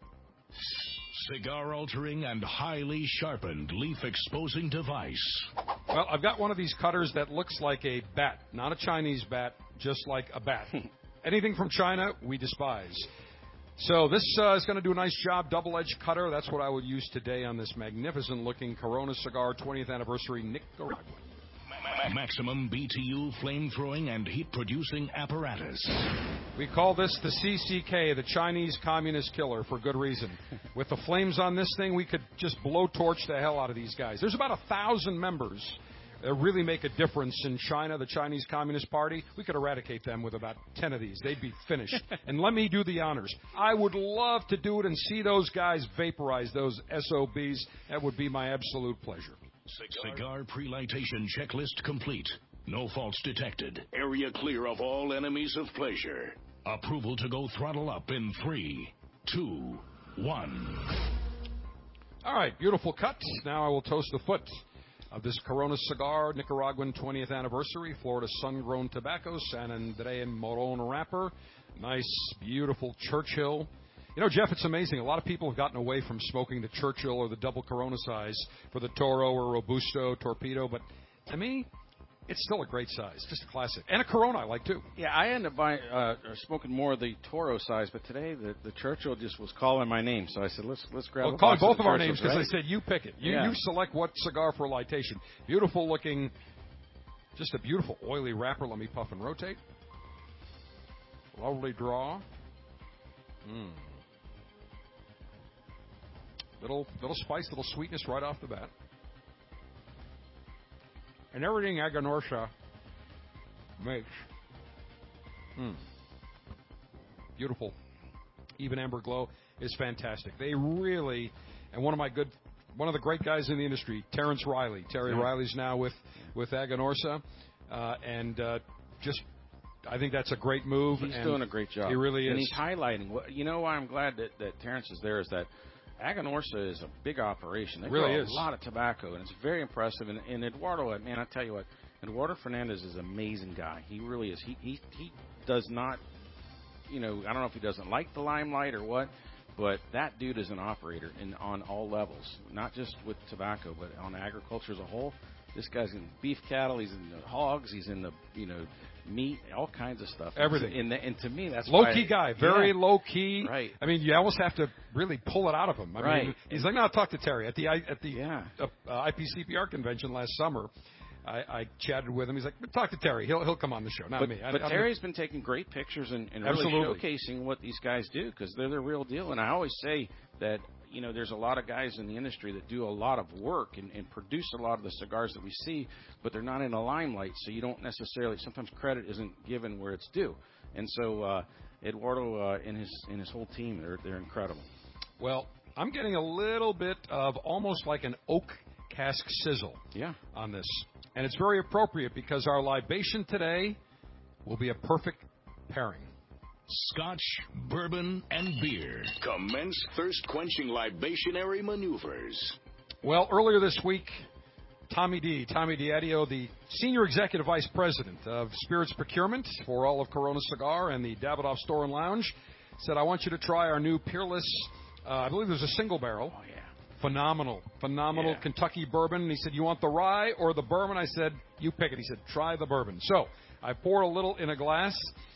Cigar-altering and highly sharpened leaf-exposing device.
Well, I've got one of these cutters that looks like a bat, not a Chinese bat, just like a bat. Anything from China, we despise. So this uh, is going to do a nice job, double-edged cutter. That's what I will use today on this magnificent-looking Corona Cigar twentieth anniversary Nicaragua.
Maximum B T U flame-throwing and heat-producing apparatus.
We call this the C C K, the Chinese Communist Killer, for good reason. With the flames on this thing, we could just blowtorch the hell out of these guys. There's about a thousand members that really make a difference in China, the Chinese Communist Party. We could eradicate them with about ten of these. They'd be finished. And let me do the honors. I would love to do it and see those guys vaporize those S O Bs. That would be my absolute pleasure.
Cigar pre-lightation checklist complete. No faults detected. Area clear of all enemies of pleasure. Approval to go throttle up in three, two, one.
All right, beautiful cut. Now I will toast the foot of this Corona Cigar Nicaraguan twentieth anniversary, Florida Sun-Grown Tobacco, San Andrés Moron wrapper. Nice, beautiful Churchill. You know, Jeff, it's amazing. A lot of people have gotten away from smoking the Churchill or the double Corona size for the Toro or Robusto, Torpedo, but to me, it's still a great size, just a classic. And a Corona I like, too.
Yeah, I ended up buying, uh, or smoking more of the Toro size, but today the, the Churchill just was calling my name, so I said, let's let's grab
well,
a
call
box
both of,
of
our
Churchills,
names because
right?
I said you pick it. You,
yeah.
you select what cigar for lightation. Beautiful looking, just a beautiful oily wrapper. Let me puff and rotate. Lovely draw. Mm. Little, little spice, little sweetness right off the bat. And everything Aganorsa makes. Mm. Beautiful. Even amber glow is fantastic. They really, and one of my good, one of the great guys in the industry, Terrence Riley. Terry yeah. Riley's now with, with Aganorsa. Uh, and uh, just, I think that's a great move.
He's
and
doing a great job.
He really is.
And he's highlighting. You know why I'm glad that, that Terrence is there is that Aganorsa is a big operation. They
really
grow
is.
a lot of tobacco, and it's very impressive. And, and Eduardo, man, I tell you what, Eduardo Fernandez is an amazing guy. He really is. He he he does not, you know, I don't know if he doesn't like the limelight or what, but that dude is an operator in on all levels, not just with tobacco, but on agriculture as a whole. This guy's in beef cattle. He's in the hogs. He's in the, you know, meat, all kinds of stuff.
Everything.
And, and to me, that's
low
why
key
I,
guy, very
yeah.
low key.
Right.
I mean, you almost have to really pull it out of him. I
right.
mean, he's like, no, I'll talk to Terry at the at the
yeah.
uh, uh, I P C P R convention last summer. I, I chatted with him. He's like, talk to Terry. He'll he'll come on the show, not
but,
me. I,
but
I'm
Terry's been taking great pictures and, and really showcasing what these guys do because they're the real deal. And I always say that, you know, there's a lot of guys in the industry that do a lot of work and, and produce a lot of the cigars that we see, but they're not in the limelight, so you don't necessarily, sometimes credit isn't given where it's due. And so uh, Eduardo uh, and his and his whole team, they're they're incredible.
Well, I'm getting a little bit of almost like an oak cask sizzle
yeah.
on this. And it's very appropriate because our libation today will be a perfect pairing.
Scotch, bourbon, and beer. Commence thirst-quenching libationary maneuvers.
Well, earlier this week, Tommy D, Tommy DiAdio, the Senior Executive Vice President of Spirits Procurement for all of Corona Cigar and the Davidoff Store and Lounge, said, I want you to try our new Peerless, uh, I believe there's a single barrel.
Oh, yeah.
Phenomenal, phenomenal
yeah.
Kentucky bourbon. And he said, you want the rye or the bourbon? I said, you pick it. He said, try the bourbon. So I pour a little in a glass.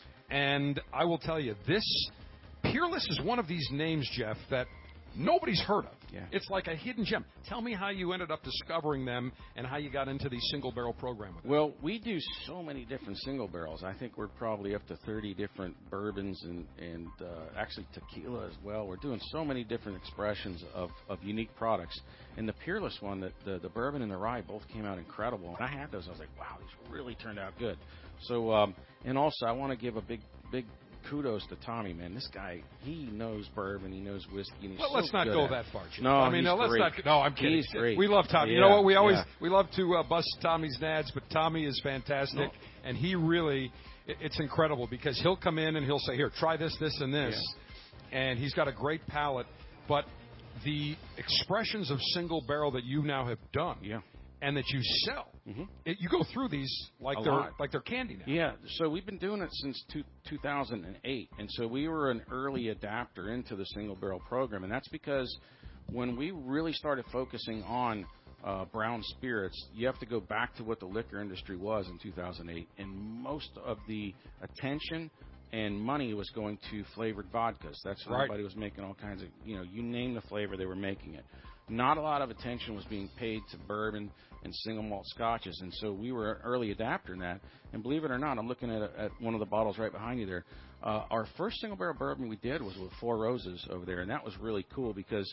And I will tell you, this Peerless is one of these names, Jeff, that nobody's heard of.
Yeah.
It's like a hidden gem. Tell me how you ended up discovering them and how you got into the single barrel program with them.
Well, we do so many different single barrels. I think we're probably up to thirty different bourbons and, and uh, actually tequila as well. We're doing so many different expressions of, of unique products. And the Peerless one, the, the, the bourbon and the rye both came out incredible. When I had those, I was like, wow, these really turned out good. So, um, and also I want to give a big, big kudos to Tommy, man. This guy, he knows bourbon, he knows whiskey, and he's
well,
so
let's not
good
go
at
that
it.
far, Jim.
No,
I mean,
he's
no, let's
great.
not. No, I'm kidding.
He's great.
We love Tommy.
Yeah,
you know what? We always
yeah.
we love to uh, bust Tommy's nads, but Tommy is fantastic,
No.
and he really, it, it's incredible because he'll come in and he'll say, "Here, try this, this, and this," yeah. and he's got a great palate. But the expressions of single barrel that you now have done,
yeah.
and that you sell,
mm-hmm.
it, you go through these like
a
they're
lot.
like they're candy now.
Yeah, so we've been doing it since two, two thousand eight, and so we were an early adapter into the single barrel program, and that's because when we really started focusing on uh, brown spirits, you have to go back to what the liquor industry was in two thousand eight, and most of the attention and money was going to flavored vodkas. That's what
right.
everybody was making all kinds of, you know, you name the flavor, they were making it. Not a lot of attention was being paid to bourbon, and single malt scotches. And so we were an early adapter in that. And believe it or not, I'm looking at, at one of the bottles right behind you there. Uh, our first single barrel bourbon we did was with Four Roses over there, and that was really cool because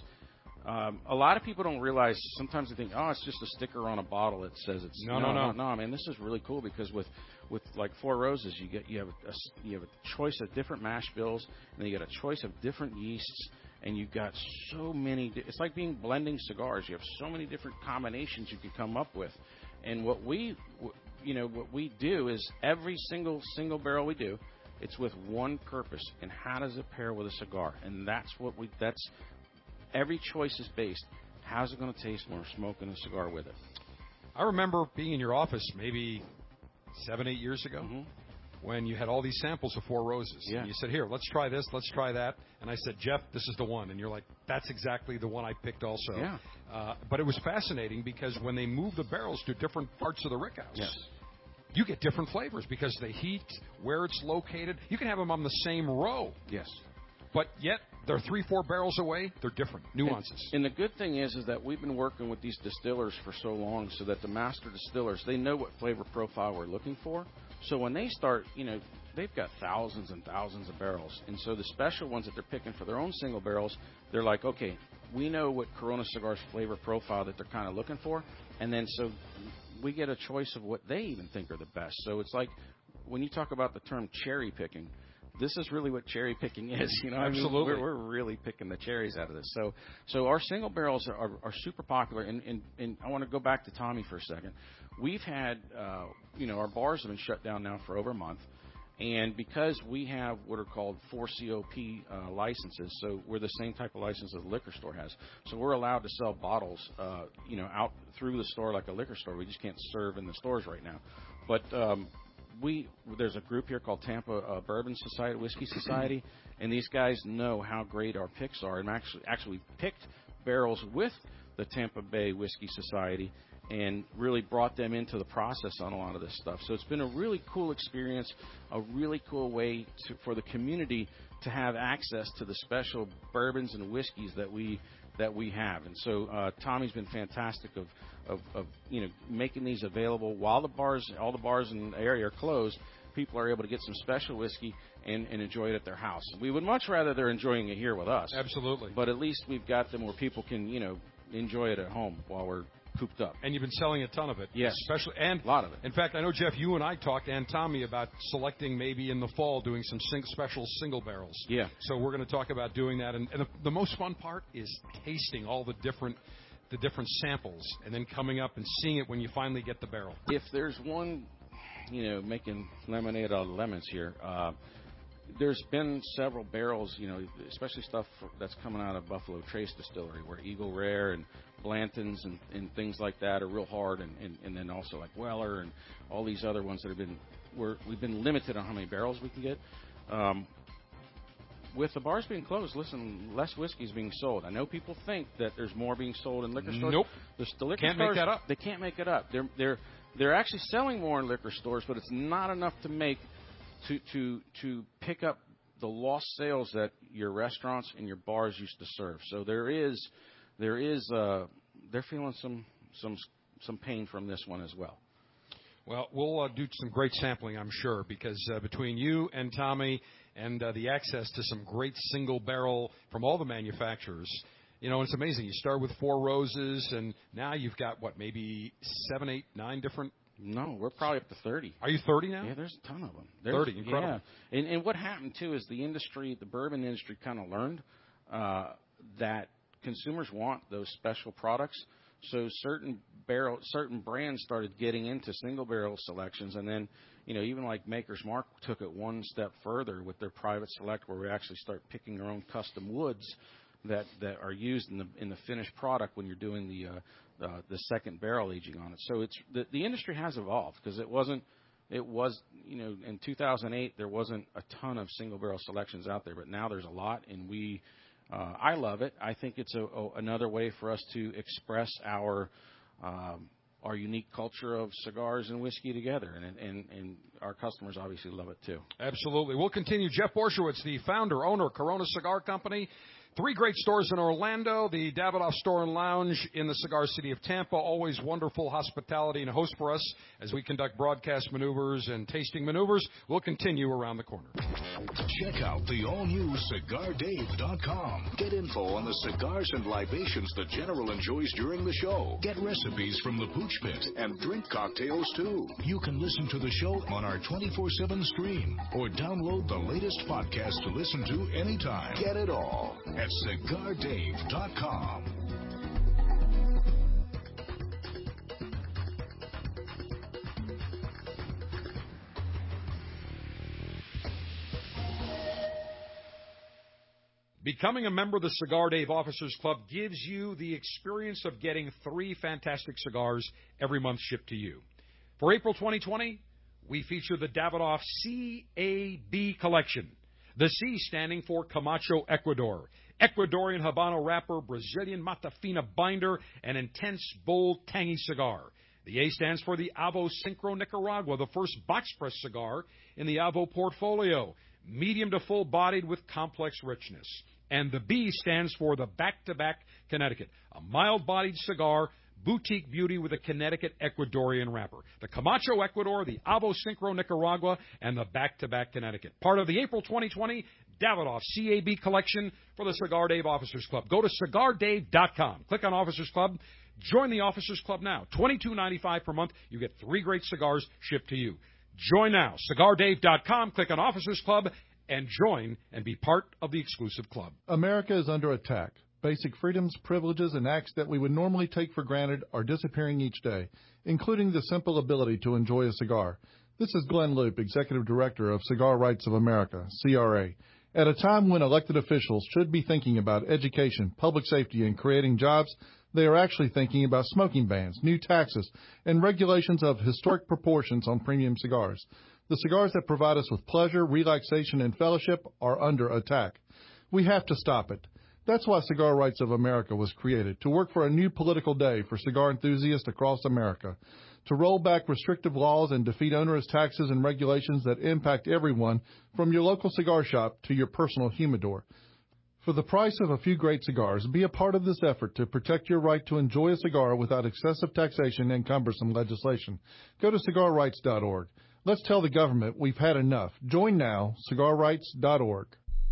um, a lot of people don't realize. Sometimes they think, oh, it's just a sticker on a bottle that says it's
no, no, no,
no, no. Man, this is really cool because with with like Four Roses, you get you have a, a you have a choice of different mash bills, and then you get a choice of different yeasts. And you've got so many, it's like being blending cigars. You have so many different combinations you can come up with. And what we, you know, what we do is every single, single barrel we do, it's with one purpose. And how does it pair with a cigar? And that's what we, that's, every choice is based. How's it going to taste when we're smoking a cigar with it?
I remember being in your office maybe seven, eight years ago.
Mm-hmm.
When you had all these samples of Four Roses.
Yeah.
And you said, here, let's try this, let's try that. And I said, Jeff, this is the one. And you're like, that's exactly the one I picked also.
Yeah.
Uh, but it was fascinating because when they move the barrels to different parts of the rickhouse,
yes.
you get different flavors because the heat, where it's located, you can have them on the same row.
Yes.
But yet, they're three, four barrels away. They're different, nuances.
And, and the good thing is, is that we've been working with these distillers for so long so that the master distillers, they know what flavor profile we're looking for. So when they start, you know, they've got thousands and thousands of barrels. And so the special ones that they're picking for their own single barrels, they're like, okay, we know what Corona Cigars flavor profile that they're kind of looking for. And then so we get a choice of what they even think are the best. So it's like when you talk about the term cherry picking, this is really what cherry picking is. You know,
Absolutely.
I mean, we're, we're really picking the cherries out of this. So so our single barrels are, are, are super popular. And, and, and I want to go back to Tommy for a second. We've had, uh, you know, our bars have been shut down now for over a month. And because we have what are called four C O P uh, licenses, so we're the same type of license that a liquor store has. So we're allowed to sell bottles, uh, you know, out through the store like a liquor store. We just can't serve in the stores right now. But um, we there's a group here called Tampa uh, Bourbon Society, Whiskey Society, and these guys know how great our picks are. And actually, actually we picked barrels with the Tampa Bay Whiskey Society and really brought them into the process on a lot of this stuff. So it's been a really cool experience, a really cool way to, for the community to have access to the special bourbons and whiskeys that we that we have. And so uh, Tommy's been fantastic of, of, of you know making these available while the bars, all the bars in the area are closed. People are able to get some special whiskey and, and enjoy it at their house. We would much rather they're enjoying it here with us.
Absolutely.
But at least we've got them where people can you know enjoy it at home while we're cooped up.
And you've been selling a ton of it.
Yes.
Especially, and
a lot of it.
In fact, I know, Jeff, you and I talked, and Tommy, about selecting maybe in the fall doing some sing- special single barrels.
Yeah.
So we're going to talk about doing that. And, and the, the most fun part is tasting all the different the different samples and then coming up and seeing it when you finally get the barrel.
If there's one, you know, making lemonade out of lemons here, uh, there's been several barrels, you know, especially stuff for, that's coming out of Buffalo Trace Distillery, where Eagle Rare and Blanton's and, and things like that are real hard, and, and, and then also like Weller and all these other ones that have been, we're, we've been limited on how many barrels we can get. Um, with the bars being closed, listen, less whiskey is being sold. I know people think that there's more being sold in liquor stores.
Nope.
The, the liquor
can't
stores,
make that up.
They can't make it up. They're they're they're actually selling more in liquor stores, but it's not enough to make to to to pick up the lost sales that your restaurants and your bars used to serve. So there is there is uh, they're feeling some some some pain from this one as well.
Well, we'll uh, do some great sampling, I'm sure, because uh, between you and Tommy and uh, the access to some great single barrel from all the manufacturers, you know, it's amazing. You start with Four Roses, and now you've got, what, maybe seven, eight, nine different?
No, we're probably up to thirty.
Are you thirty now?
Yeah, there's a ton of them. There's,
thirty, incredible.
Yeah. And, and what happened, too, is the industry, the bourbon industry kind of learned uh, that consumers want those special products. So certain barrel, certain brands started getting into single barrel selections, and then, you know, even like Maker's Mark took it one step further with their private select, where we actually start picking their own custom woods that, that are used in the in the finished product when you're doing the uh, uh, the second barrel aging on it. So it's the, the industry has evolved, because it wasn't it was you know in two thousand eight there wasn't a ton of single barrel selections out there, but now there's a lot, and we. Uh, I love it. I think it's a, a, another way for us to express our um, our unique culture of cigars and whiskey together, and, and and our customers obviously love it too.
Absolutely. We'll continue. Jeff Borysiewicz, the founder, owner of Corona Cigar Company, Three great stores in Orlando, the Davidoff Store and Lounge in the Cigar City of Tampa. Always wonderful hospitality and host for us as we conduct broadcast maneuvers and tasting maneuvers. We'll continue around the corner.
Check out the all-new cigar dave dot com. Get info on the cigars and libations the General enjoys during the show. Get recipes from the Pooch Pit and drink cocktails, too. You can listen to the show on our twenty-four seven stream or download the latest podcast to listen to anytime. Get it all at cigar dave dot com.
Becoming a member of the Cigar Dave Officers Club gives you the experience of getting three fantastic cigars every month shipped to you. For April twenty twenty, we feature the Davidoff C A B collection. The C standing for Camacho Ecuador. Ecuadorian Habano wrapper, Brazilian Mata Fina binder, and intense, bold, tangy cigar. The A stands for the Avo Syncro Nicaragua, the first box press cigar in the Avo portfolio. Medium to full-bodied with complex richness. And the B stands for the Back-to-Back Connecticut, a mild-bodied cigar, boutique beauty with a Connecticut Ecuadorian wrapper. The Camacho Ecuador, the Avo Syncro Nicaragua, and the Back-to-Back Connecticut. Part of the April twenty twenty Davidoff C A B collection for the Cigar Dave Officers Club. Go to cigar dave dot com. Click on Officers Club. Join the Officers Club now. twenty-two ninety-five per month. You get three great cigars shipped to you. Join now. cigar dave dot com. Click on Officers Club and join and be part of the exclusive club.
America is under attack. Basic freedoms, privileges, and acts that we would normally take for granted are disappearing each day, including the simple ability to enjoy a cigar. This is Glenn Loop, Executive Director of Cigar Rights of America, C R A. At a time when elected officials should be thinking about education, public safety, and creating jobs, they are actually thinking about smoking bans, new taxes, and regulations of historic proportions on premium cigars. The cigars that provide us with pleasure, relaxation, and fellowship are under attack. We have to stop it. That's why Cigar Rights of America was created, to work for a new political day for cigar enthusiasts across America, to roll back restrictive laws and defeat onerous taxes and regulations that impact everyone from your local cigar shop to your personal humidor. For the price of a few great cigars, be a part of this effort to protect your right to enjoy a cigar without excessive taxation and cumbersome legislation. Go to cigar rights dot org. Let's tell the government we've had enough. Join now, cigar rights dot org.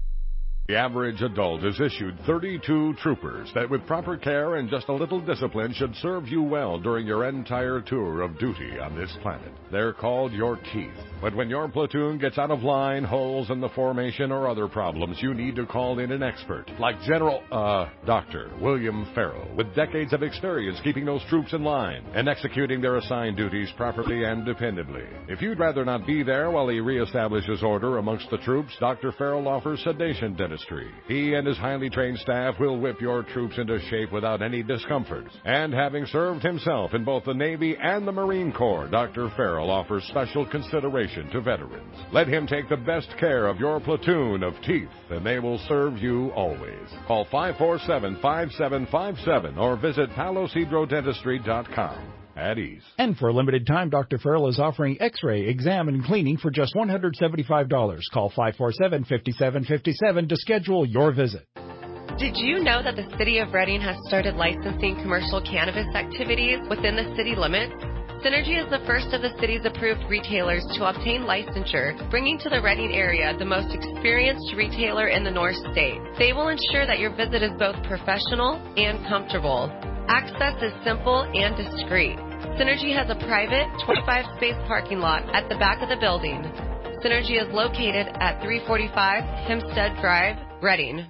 The average adult is issued thirty-two troopers that with proper care and just a little discipline should serve you well during your entire tour of duty on this planet. They're called your teeth. But when your platoon gets out of line, holes in the formation, or other problems, you need to call in an expert like General, uh, Doctor William Farrell, with decades of experience keeping those troops in line and executing their assigned duties properly and dependably. If you'd rather not be there while he reestablishes order amongst the troops, Doctor Farrell offers sedation dentistry. He and his highly trained staff will whip your troops into shape without any discomfort. And having served himself in both the Navy and the Marine Corps, Doctor Farrell offers special consideration to veterans. Let him take the best care of your platoon of teeth, and they will serve you always. Call five four seven, five seven five seven or visit palos hydro dentistry dot com. At ease.
And for a limited time, Doctor Farrell is offering x-ray, exam, and cleaning for just one hundred seventy-five dollars. Call five four seven, five seven five seven to schedule your visit.
Did you know that the City of Reading has started licensing commercial cannabis activities within the city limits? Synergy is the first of the city's approved retailers to obtain licensure, bringing to the Reading area the most experienced retailer in the North State. They will ensure that your visit is both professional and comfortable. Access is simple and discreet. Synergy has a private twenty-five space parking lot at the back of the building. Synergy is located at three forty-five Hempstead Drive, Reading.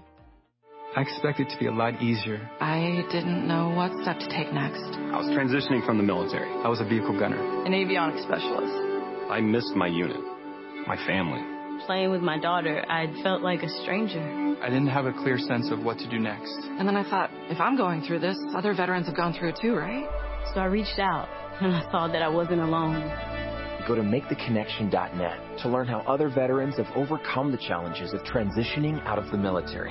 I expect it to be a lot easier.
I didn't know what step to take next.
I was transitioning from the military.
I was a vehicle gunner.
An avionics specialist.
I missed my unit, my family.
Playing with my daughter, I felt like a stranger.
I didn't have a clear sense of what to do next.
And then I thought, if I'm going through this, other veterans have gone through it too, right?
So I reached out, and I saw that I wasn't alone.
Go to make the connection dot net to learn how other veterans have overcome the challenges of transitioning out of the military.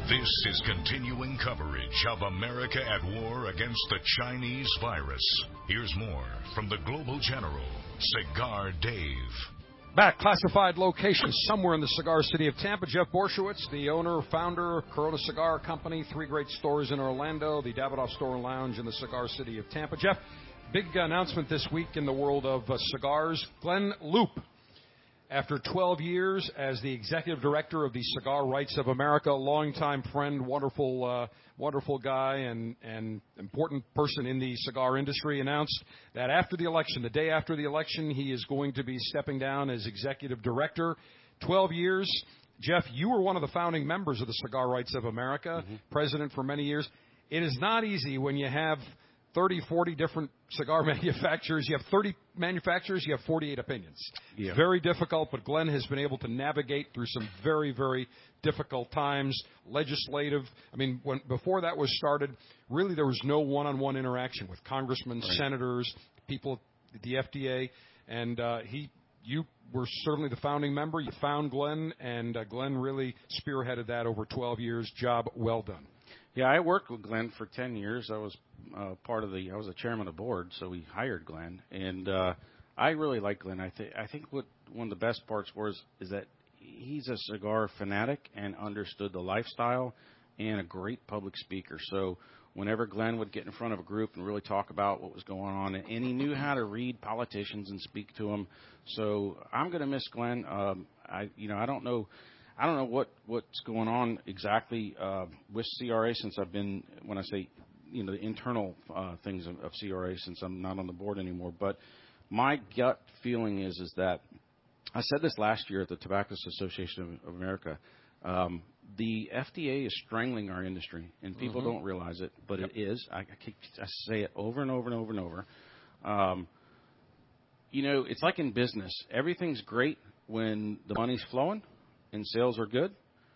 This is continuing coverage of America at War against the Chinese virus. Here's more from the Global General, Cigar Dave.
Back, classified location somewhere in the cigar city of Tampa. Jeff Borshowitz, the owner, founder, Corona Cigar Company, three great stores in Orlando, the Davidoff Store and Lounge in the cigar city of Tampa. Jeff, big announcement this week in the world of uh, cigars. Glenn Loop, after twelve years as the executive director of the Cigar Rights of America, longtime friend, wonderful uh, wonderful guy, and, and important person in the cigar industry, announced that after the election, the day after the election, he is going to be stepping down as executive director. twelve years. Jeff, you were one of the founding members of the Cigar Rights of America, mm-hmm. president for many years. It is not easy when you have thirty, forty different cigar manufacturers. You have thirty manufacturers, you have forty-eight opinions. Yeah. Very difficult, but Glenn has been able to navigate through some very, very difficult times. Legislative, I mean, when before that was started, really there was no one-on-one interaction with congressmen, right. senators, people at the F D A, and uh, he, you were certainly the founding member. You found Glenn, and uh, Glenn really spearheaded that over twelve years. Job well done.
Yeah, I worked with Glenn for ten years. I was uh, part of the, I was the chairman of the board, so we hired Glenn. And uh, I really like Glenn. I, th- I think what one of the best parts was is that he's a cigar fanatic and understood the lifestyle and a great public speaker. So whenever Glenn would get in front of a group and really talk about what was going on, and he knew how to read politicians and speak to them. So I'm going to miss Glenn. Um, I, you know, I don't know. I don't know what, what's going on exactly uh, with C R A since I've been, when I say, you know, the internal uh, things of, of C R A since I'm not on the board anymore. But my gut feeling is is that, I said this last year at the Tobacco Association of, of America, um, the F D A is strangling our industry, and people mm-hmm. don't realize it, but yep. it is. I, I, keep, I say it over and over and over and over. Um, you know, it's like in business. Everything's great when the money's flowing and sales are good.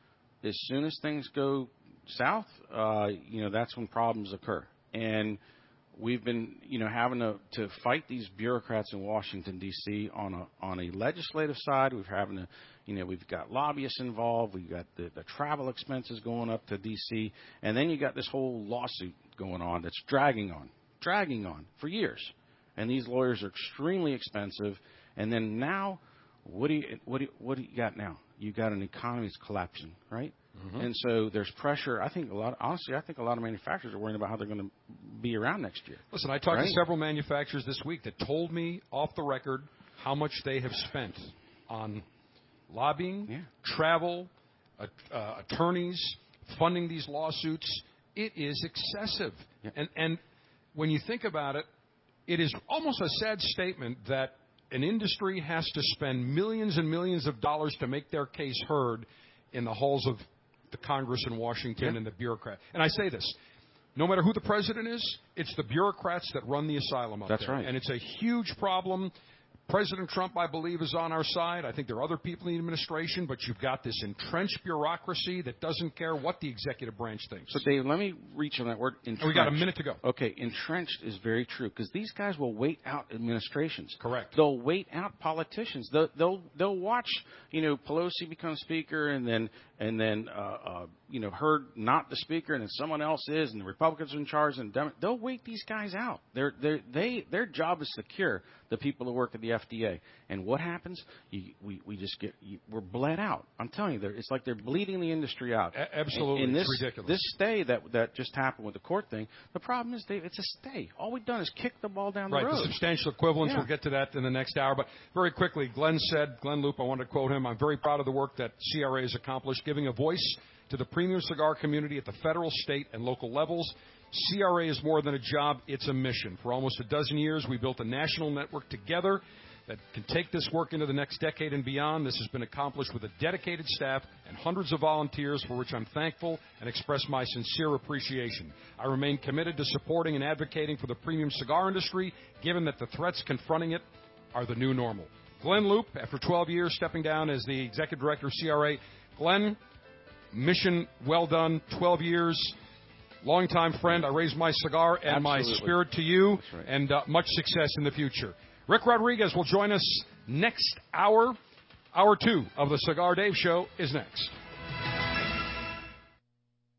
As soon as things go south, uh, you know, that's when problems occur. And we've been, you know, having to, to fight these bureaucrats in Washington, D C on a on a legislative side. We're having to, you know, we've got lobbyists involved. We've got the, the travel expenses going up to D C. And then you got this whole lawsuit going on that's dragging on, dragging on for years. And these lawyers are extremely expensive. And then now, what do you what do you, what do you got now? You got an economy that's collapsing, right? Mm-hmm. And so there's pressure. I think a lot. Honestly, I think a lot of manufacturers are worrying about how they're going to be around next year.
Listen, I talked
right?
to several manufacturers this week that told me off the record how much they have spent on lobbying, yeah. travel, uh, uh, attorneys, funding these lawsuits. It is excessive. Yeah. And and when you think about it, it is almost a sad statement that an industry has to spend millions and millions of dollars to make their case heard in the halls of the Congress in Washington yeah. and the bureaucrat. And I say this, no matter who the president is, it's the bureaucrats that run the asylum up
That's
there.
right.
And it's a huge problem. President Trump, I believe, is on our side. I think there are other people in the administration, but you've got this entrenched bureaucracy that doesn't care what the executive branch thinks.
So, Dave, let me reach on that word, entrenched.
And we got a minute to go.
Okay, entrenched is very true, because these guys will wait out administrations.
Correct.
They'll wait out politicians. They'll they'll, they'll watch, you know, Pelosi become speaker, and then and then uh, uh, you know, Hurd not the speaker, and then someone else is, and the Republicans are in charge, and Dem- they'll wait these guys out. They're they they their job is to secure the people who work at the F D A. And what happens? You, we we just get you, we're bled out. I'm telling you, it's like they're bleeding the industry out.
A- absolutely,
and, and this,
it's ridiculous.
This stay that that just happened with the court thing. The problem is, Dave, it's a stay. All we've done is kick the ball down the
right,
road.
Right, the substantial equivalence.
Yeah.
We'll get to that in the next hour. But very quickly, Glenn said, Glenn Loop, I wanted to quote him, I'm very proud of the work that C R A has accomplished, giving a voice to the premium cigar community at the federal, state, and local levels. C R A is more than a job, it's a mission. For almost a dozen years, we built a national network together that can take this work into the next decade and beyond. This has been accomplished with a dedicated staff and hundreds of volunteers, for which I'm thankful and express my sincere appreciation. I remain committed to supporting and advocating for the premium cigar industry, given that the threats confronting it are the new normal. Glenn Loop, after twelve years, stepping down as the executive director of C R A. Glenn, mission well done, twelve years. Longtime friend. I raise my cigar and
Absolutely.
my spirit to you,
right.
and uh, much success in the future. Rick Rodriguez will join us next hour. Hour two of the Cigar Dave Show is next.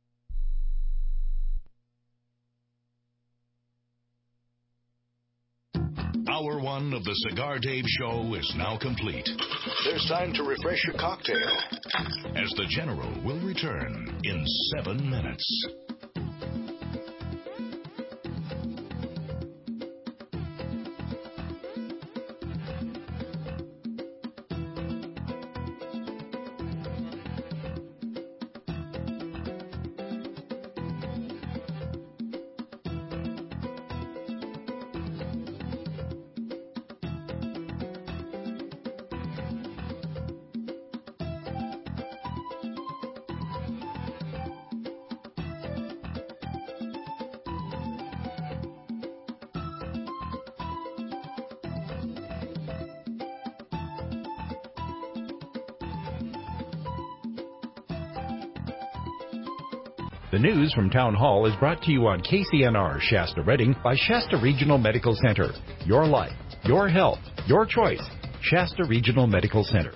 edition of the Cigar Dave Show is now complete. There's time to refresh your cocktail, as the General will return in seven minutes.
The news from Town Hall is brought to you on K C N R Shasta Redding by Shasta Regional Medical Center. Your life, your health, your choice. Shasta Regional Medical Center.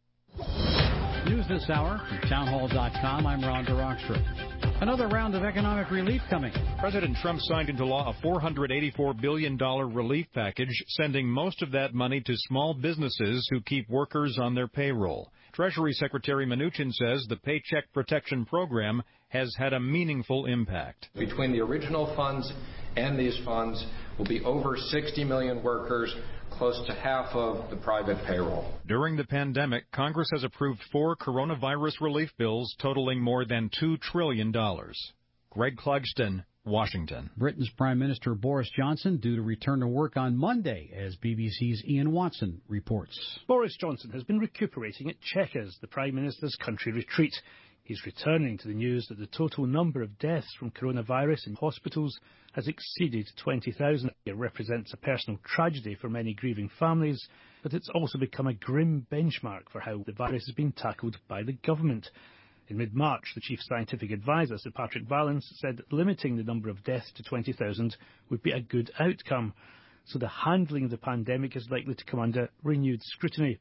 News this hour from town hall dot com. I'm Ron DeRockstra. Another round of economic relief coming.
President Trump signed into law a four hundred eighty-four billion dollars relief package, sending most of that money to small businesses who keep workers on their payroll. Treasury Secretary Mnuchin says the Paycheck Protection Program has had a meaningful impact.
Between the original funds and these funds will be over sixty million workers, close to half of the private payroll.
During the pandemic, Congress has approved four coronavirus relief bills totaling more than two trillion dollars. Greg Clugston, Washington.
Britain's Prime Minister Boris Johnson due to return to work on Monday, as B B C's Ian Watson reports.
Boris Johnson has been recuperating at Chequers, the Prime Minister's country retreat. He's returning to the news that the total number of deaths from coronavirus in hospitals has exceeded twenty thousand. It represents a personal tragedy for many grieving families, but it's also become a grim benchmark for how the virus has been tackled by the government. In mid-March, the chief scientific advisor, Sir Patrick Vallance, said limiting the number of deaths to twenty thousand would be a good outcome. So the handling of the pandemic is likely to come under renewed scrutiny.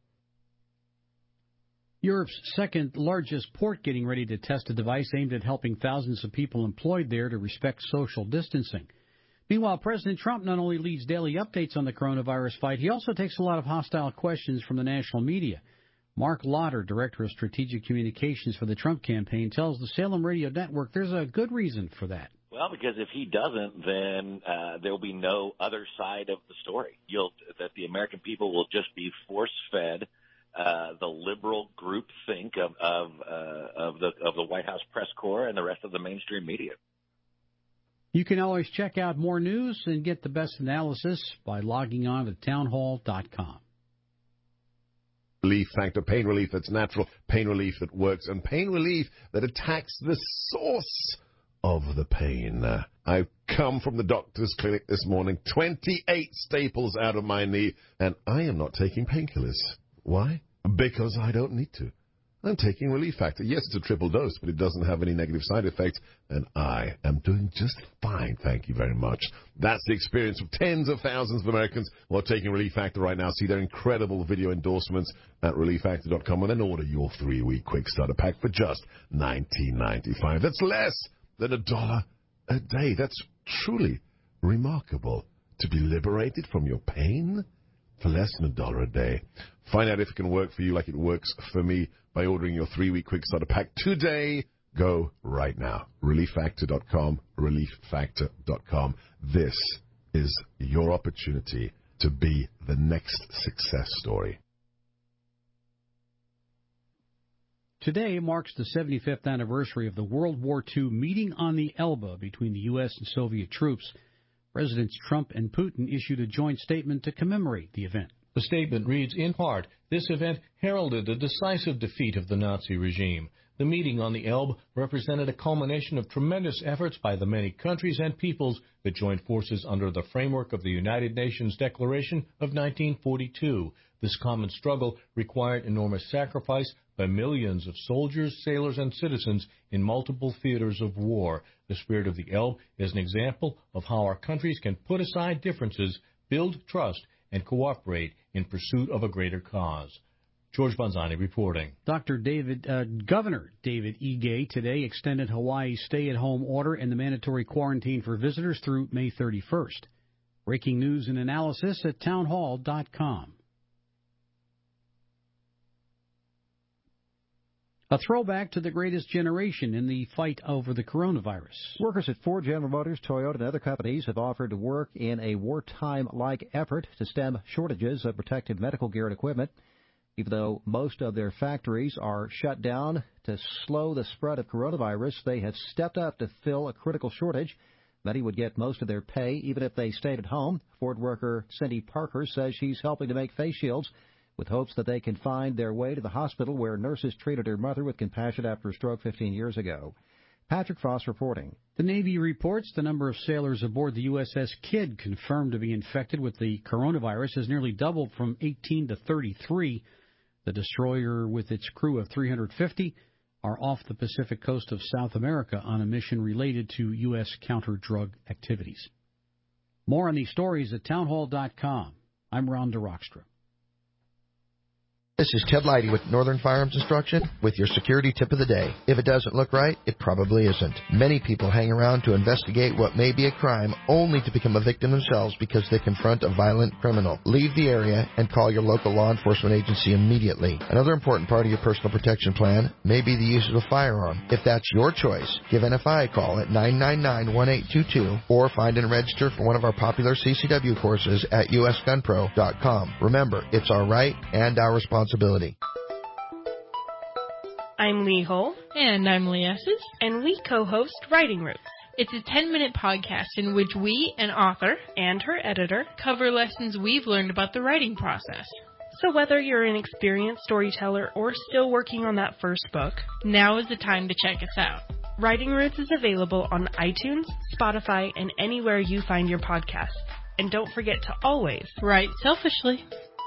Europe's second largest port getting ready to test a device aimed at helping thousands of people employed there to respect social distancing. Meanwhile, President Trump not only leads daily updates on the coronavirus fight, he also takes a lot of hostile questions from the national media. Mark Lauder, Director of Strategic Communications for the Trump campaign, tells the Salem Radio Network there's a good reason for that.
Well, because if he doesn't, then uh, there will be no other side of the story. You'll, that the American people will just be force-fed Uh, the liberal groupthink of of, uh, of the of the White House press corps and the rest of the mainstream media.
You can always check out more news and get the best analysis by logging on to town hall dot com.
Relief Factor, pain relief that's natural, pain relief that works, and pain relief that attacks the source of the pain. Uh, I've come from the doctor's clinic this morning, twenty-eight staples out of my knee, and I am not taking painkillers. Why? Because I don't need to. I'm taking Relief Factor. Yes, it's a triple dose, but it doesn't have any negative side effects, and I am doing just fine, thank you very much. That's the experience of tens of thousands of Americans who are taking Relief Factor right now. See their incredible video endorsements at relief factor dot com, and then order your three-week quick starter pack for just nineteen ninety-five. That's less than a dollar a day. That's truly remarkable. To be liberated from your pain for less than a dollar a day. Find out if it can work for you like it works for me by ordering your three-week quick starter pack today. Go right now. relief factor dot com, relief factor dot com. This is your opportunity to be the next success story.
Today marks the seventy-fifth anniversary of the World War Two meeting on the Elbe between the U S and Soviet troops. Presidents Trump and Putin issued a joint statement to commemorate the event.
The statement reads, in part, this event heralded the decisive defeat of the Nazi regime. The meeting on the Elbe represented a culmination of tremendous efforts by the many countries and peoples that joined forces under the framework of the United Nations Declaration of nineteen forty-two. This common struggle required enormous sacrifice by millions of soldiers, sailors, and citizens in multiple theaters of war. The spirit of the Elbe is an example of how our countries can put aside differences, build trust, and cooperate in pursuit of a greater cause. George Bonzani reporting.
Doctor David, uh, Governor David Ige today extended Hawaii's stay-at-home order and the mandatory quarantine for visitors through May thirty-first. Breaking news and analysis at townhall dot com. A throwback to the greatest generation in the fight over the coronavirus.
Workers at Ford, General Motors, Toyota, and other companies have offered to work in a wartime-like effort to stem shortages of protective medical gear and equipment. Even though most of their factories are shut down to slow the spread of coronavirus, they have stepped up to fill a critical shortage. Many would get most of their pay even if they stayed at home. Ford worker Cindy Parker says she's helping to make face shields with hopes that they can find their way to the hospital where nurses treated her mother with compassion after a stroke fifteen years ago. Patrick Foss reporting.
The Navy reports the number of sailors aboard the U S S Kidd confirmed to be infected with the coronavirus has nearly doubled from eighteen to thirty-three. The destroyer, with its crew of three hundred fifty, are off the Pacific coast of South America on a mission related to U S counter-drug activities. More on these stories at townhall dot com. I'm Ron DeRockstra.
This is Ted Leidy with Northern Firearms Instruction with your security tip of the day. If it doesn't look right, it probably isn't. Many people hang around to investigate what may be a crime only to become a victim themselves because they confront a violent criminal. Leave the area and call your local law enforcement agency immediately. Another important part of your personal protection plan may be the use of a firearm. If that's your choice, give N F I a call at nine nine nine, one eight two two or find and register for one of our popular C C W courses at U S gun pro dot com. Remember, it's our right and our responsibility.
I'm Lee Hull.
And I'm Lee Esses.
And we co-host Writing Roots.
It's a ten-minute podcast in which we, an author,
and her editor,
cover lessons we've learned about the writing process.
So whether you're an experienced storyteller or still working on that first book,
now is the time to check us out.
Writing Roots is available on iTunes, Spotify, and anywhere you find your podcasts. And don't forget to always
write selfishly.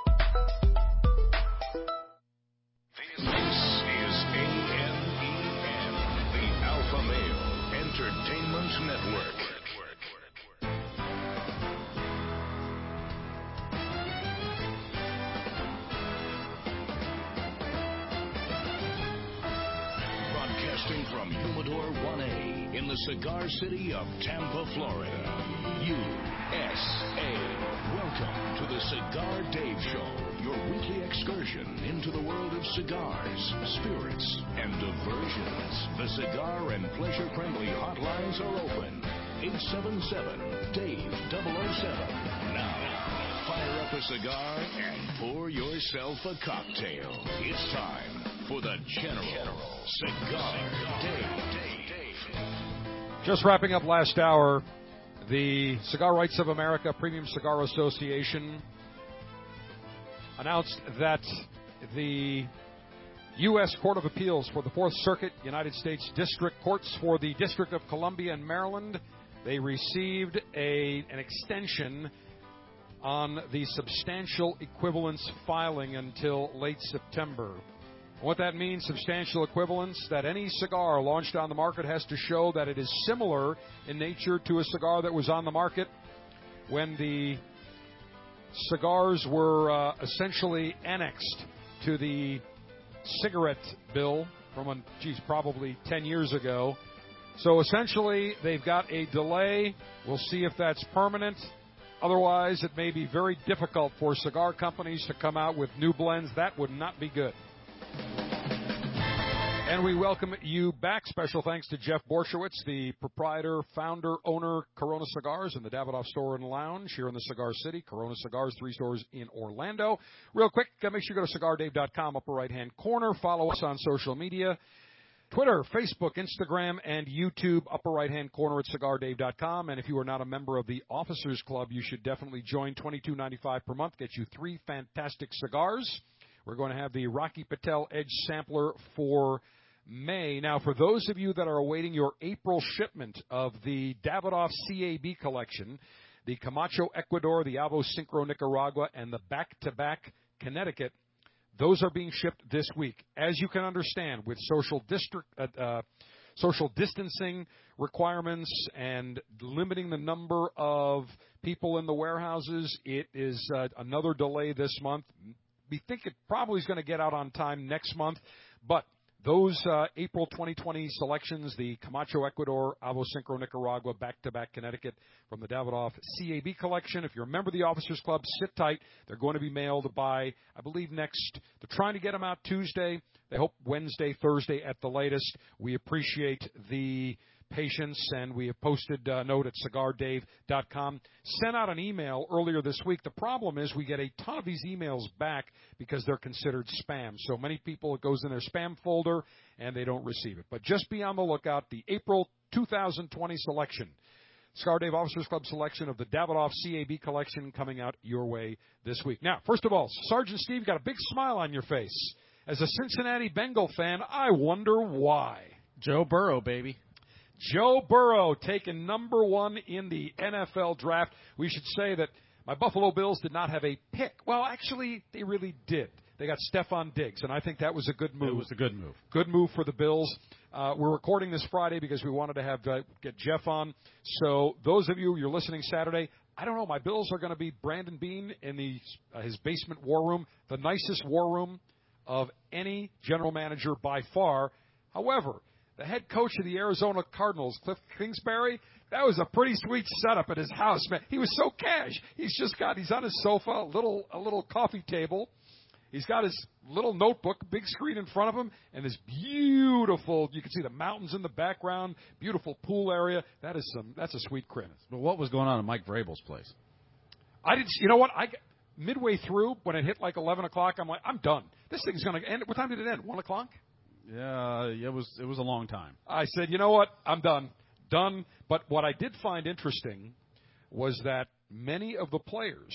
Network. Broadcasting from Humidor one A in the cigar city of Tampa, Florida. U S A. Welcome to the Cigar Dave Show, your weekly excursion into the world of cigars, spirits, and diversions. The cigar and pleasure-friendly hotlines are open. eight seven seven, Dave double oh seven. Now, fire up a cigar and pour yourself a cocktail. It's time for the General Cigar Dave.
Just wrapping up last hour, the Cigar Rights of America Premium Cigar Association announced that the U S Court of Appeals for the Fourth Circuit, United States District Courts for the District of Columbia and Maryland, they received a, an extension on the substantial equivalence filing until late September. What that means, substantial equivalence, that any cigar launched on the market has to show that it is similar in nature to a cigar that was on the market when the cigars were uh, essentially annexed to the cigarette bill from, a, geez, probably ten years ago. So essentially, they've got a delay. We'll see if that's permanent. Otherwise, it may be very difficult for cigar companies to come out with new blends. That would not be good. And we welcome you back. Special thanks to Jeff Borshowitz, the proprietor, founder, owner, Corona Cigars in the Davidoff Store and Lounge here in the Cigar City. Corona Cigars, three stores in Orlando. Real quick, make sure you go to cigar dave dot com, upper right-hand corner. Follow us on social media. Twitter, Facebook, Instagram, and YouTube, upper right-hand corner at cigar dave dot com. And if you are not a member of the Officers Club, you should definitely join. twenty-two ninety-five per month gets you three fantastic cigars. We're going to have the Rocky Patel Edge Sampler for May. Now, for those of you that are awaiting your April shipment of the Davidoff C A B collection, the Camacho Ecuador, the Avo Synchro Nicaragua, and the Back-to-Back Connecticut, those are being shipped this week. As you can understand, with social district, uh, uh, social distancing requirements and limiting the number of people in the warehouses, it is uh, another delay this month. We think it probably is going to get out on time next month, but those uh, April twenty twenty selections, the Camacho, Ecuador, Avosynchro, Nicaragua, back-to-back Connecticut from the Davidoff C A B collection. If you're a member of the Officers Club, sit tight. They're going to be mailed by, I believe, next. They're trying to get them out Tuesday. They hope Wednesday, Thursday at the latest. We appreciate the patience, and we have posted a note at cigar dave dot com. Sent out an email earlier this week. The problem is we get a ton of these emails back because they're considered spam. So many people, it goes in their spam folder, and they don't receive it. But just be on the lookout. The April two thousand twenty selection, Cigar Dave Officers Club selection of the Davidoff C A B collection coming out your way this week. Now, first of all, Sergeant Steve, got a big smile on your face. As a Cincinnati Bengal fan, I wonder why.
Joe Burrow, baby.
Joe Burrow taken number one in the N F L draft. We should say that my Buffalo Bills did not have a pick. Well, actually, they really did. They got Stephon Diggs, and I think that was a good move.
It was a good move.
Good move for the Bills. Uh, we're recording this Friday because we wanted to have uh, get Jeff on. So those of you, you're listening Saturday, I don't know, my Bills are going to be Brandon Beane in the uh, his basement war room, the nicest war room of any general manager by far. However, the head coach of the Arizona Cardinals, Cliff Kingsbury, that was a pretty sweet setup at his house, man. He was so cash. He's just got, he's on his sofa, a little, a little coffee table. He's got his little notebook, big screen in front of him, and this beautiful, you can see the mountains in the background, beautiful pool area. That is some, that's a sweet crib.
But what was going on at Mike Vrabel's place?
I didn't, you know what? I, midway through, when it hit like eleven o'clock, I'm like, I'm done. This thing's going to end. What time did it end? one o'clock?
Yeah, it was it was a long time.
I said, you know what? I'm done. Done. But what I did find interesting was that many of the players